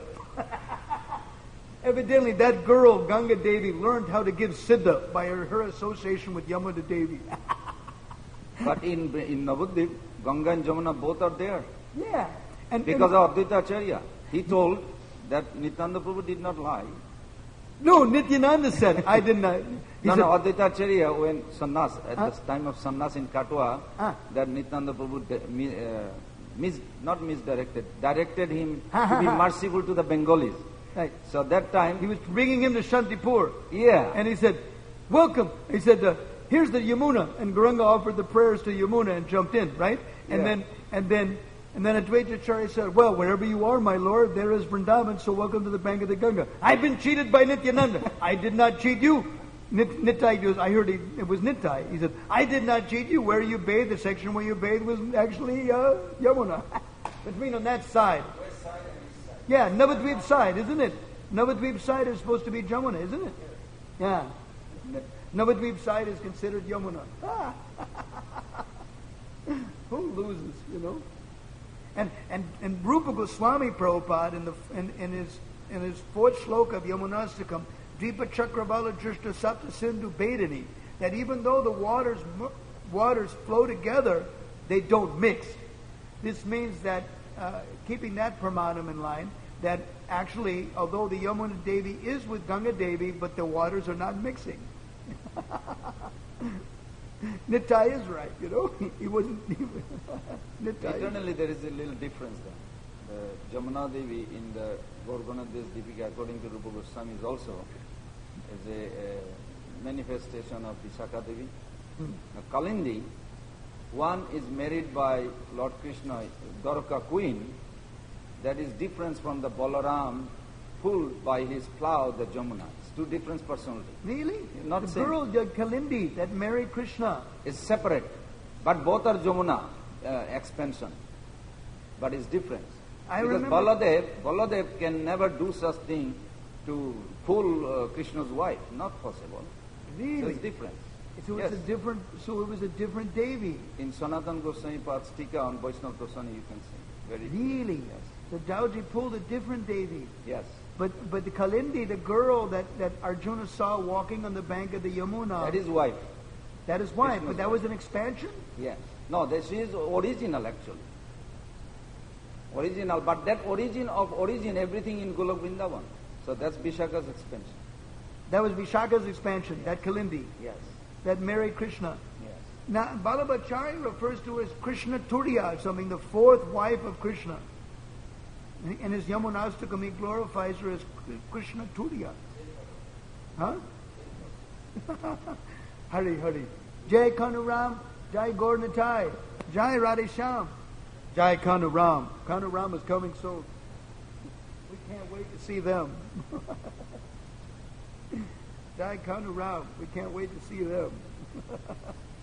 Speaker 1: Evidently, that girl, Ganga Devi, learned how to give Siddha by her, her association with Yamuna Devi.
Speaker 2: But in in Navadvip, Ganga and Jamuna both are there.
Speaker 1: Yeah. And,
Speaker 2: because
Speaker 1: and,
Speaker 2: of Advaita Acharya. He told that Nityananda Prabhu did not lie.
Speaker 1: No, Nityananda said, I did not. He
Speaker 2: No,
Speaker 1: said,
Speaker 2: no, Advaita Acharya went sannyas, at
Speaker 1: Huh?
Speaker 2: the time of sannyas in Katwa,
Speaker 1: Ah.
Speaker 2: that Nityananda Prabhu de- mi- uh, mis- not misdirected, directed him
Speaker 1: Ha, ha,
Speaker 2: to be
Speaker 1: ha.
Speaker 2: merciful to the Bengalis.
Speaker 1: Right.
Speaker 2: So that time,
Speaker 1: He was bringing him to Shantipur.
Speaker 2: yeah,
Speaker 1: And he said, welcome. He said, uh, here's the Yamuna. And Gauranga offered the prayers to Yamuna and jumped in, right? And
Speaker 2: Yeah.
Speaker 1: then, and then, and then Advaita Acharya said, well, wherever you are, my Lord, there is Vrindavan, so welcome to the bank of the Ganga. I've been cheated by Nityananda. I did not cheat you. Nit, Nitai goes, I heard he, it was Nitai. He said, I did not cheat you. Where you bathed, the section where you bathed was actually uh, Yamuna. Between on that side. Yeah, Navadvip side, isn't it? Navadvip side is supposed to be Jamuna, isn't it? Yeah. Navadvip side is considered Yamuna. Who loses, you know? And and and Rupa Goswami Prabhupada in the in, in his in his fourth shloka of Yamunastakam, Deepa Chakravala Drishta Sapta Sindhu Bedani, that even though the waters waters flow together, they don't mix. This means that uh, keeping that pramanam in line, that actually, although the Yamuna Devi is with Ganga Devi, but the waters are not mixing. Nitai is right, you know. He wasn't. He, Nitai.
Speaker 2: eternally there is a little difference there. The Jamuna Devi in the Gorgonadesh Deepika, according to Rupa Goswami, is also is a, a manifestation of Vishakha Devi.
Speaker 1: Hmm.
Speaker 2: Now, Kalindi, one is married by Lord Krishna, Dwarka queen, that is different from the Balaram pulled by his plow, the Jamuna. It's two different personalities.
Speaker 1: Really?
Speaker 2: Not
Speaker 1: the
Speaker 2: same.
Speaker 1: girl, the Kalindi, that married Krishna.
Speaker 2: It's separate, but both are Jamuna uh, expansion, but it's different.
Speaker 1: I
Speaker 2: because
Speaker 1: remember-
Speaker 2: Baladev, Baladev can never do such thing to pull uh, Krishna's wife. Not possible. So
Speaker 1: Really?
Speaker 2: it's different.
Speaker 1: So
Speaker 2: Yes.
Speaker 1: it's a different. So it was a different Devi.
Speaker 2: In Sanatan Goswami Pad's Tika on Vaishnava Goswami, you can see. Very
Speaker 1: Really?
Speaker 2: Yes.
Speaker 1: So Dauji pulled a different Devi.
Speaker 2: Yes.
Speaker 1: But but the Kalindi, the girl that, that Arjuna saw walking on the bank of the Yamuna,
Speaker 2: That is wife.
Speaker 1: that is wife.
Speaker 2: Krishna's
Speaker 1: But that
Speaker 2: wife.
Speaker 1: was an expansion?
Speaker 2: Yes. No, that she is original actually. Original, but that origin of origin, everything in Golok Vrindavan. So that's Vishaka's expansion.
Speaker 1: That was Vishaka's expansion, that Kalindi,
Speaker 2: Yes.
Speaker 1: that married Krishna.
Speaker 2: Yes.
Speaker 1: Now, Balabhacharya refers to as Krishna Turiya, something, the fourth wife of Krishna. In in his Yamunastakam, he glorifies her as Krishna Turiya. Huh? Hari Hari. Jai Kanu Ram, Jai Gaur Nitai, Jai Radhe Shyam, Jai Kanu Ram. Kanu Ram is coming soon. We can't wait to see them. Jai Kanu Ram. We can't wait to see them.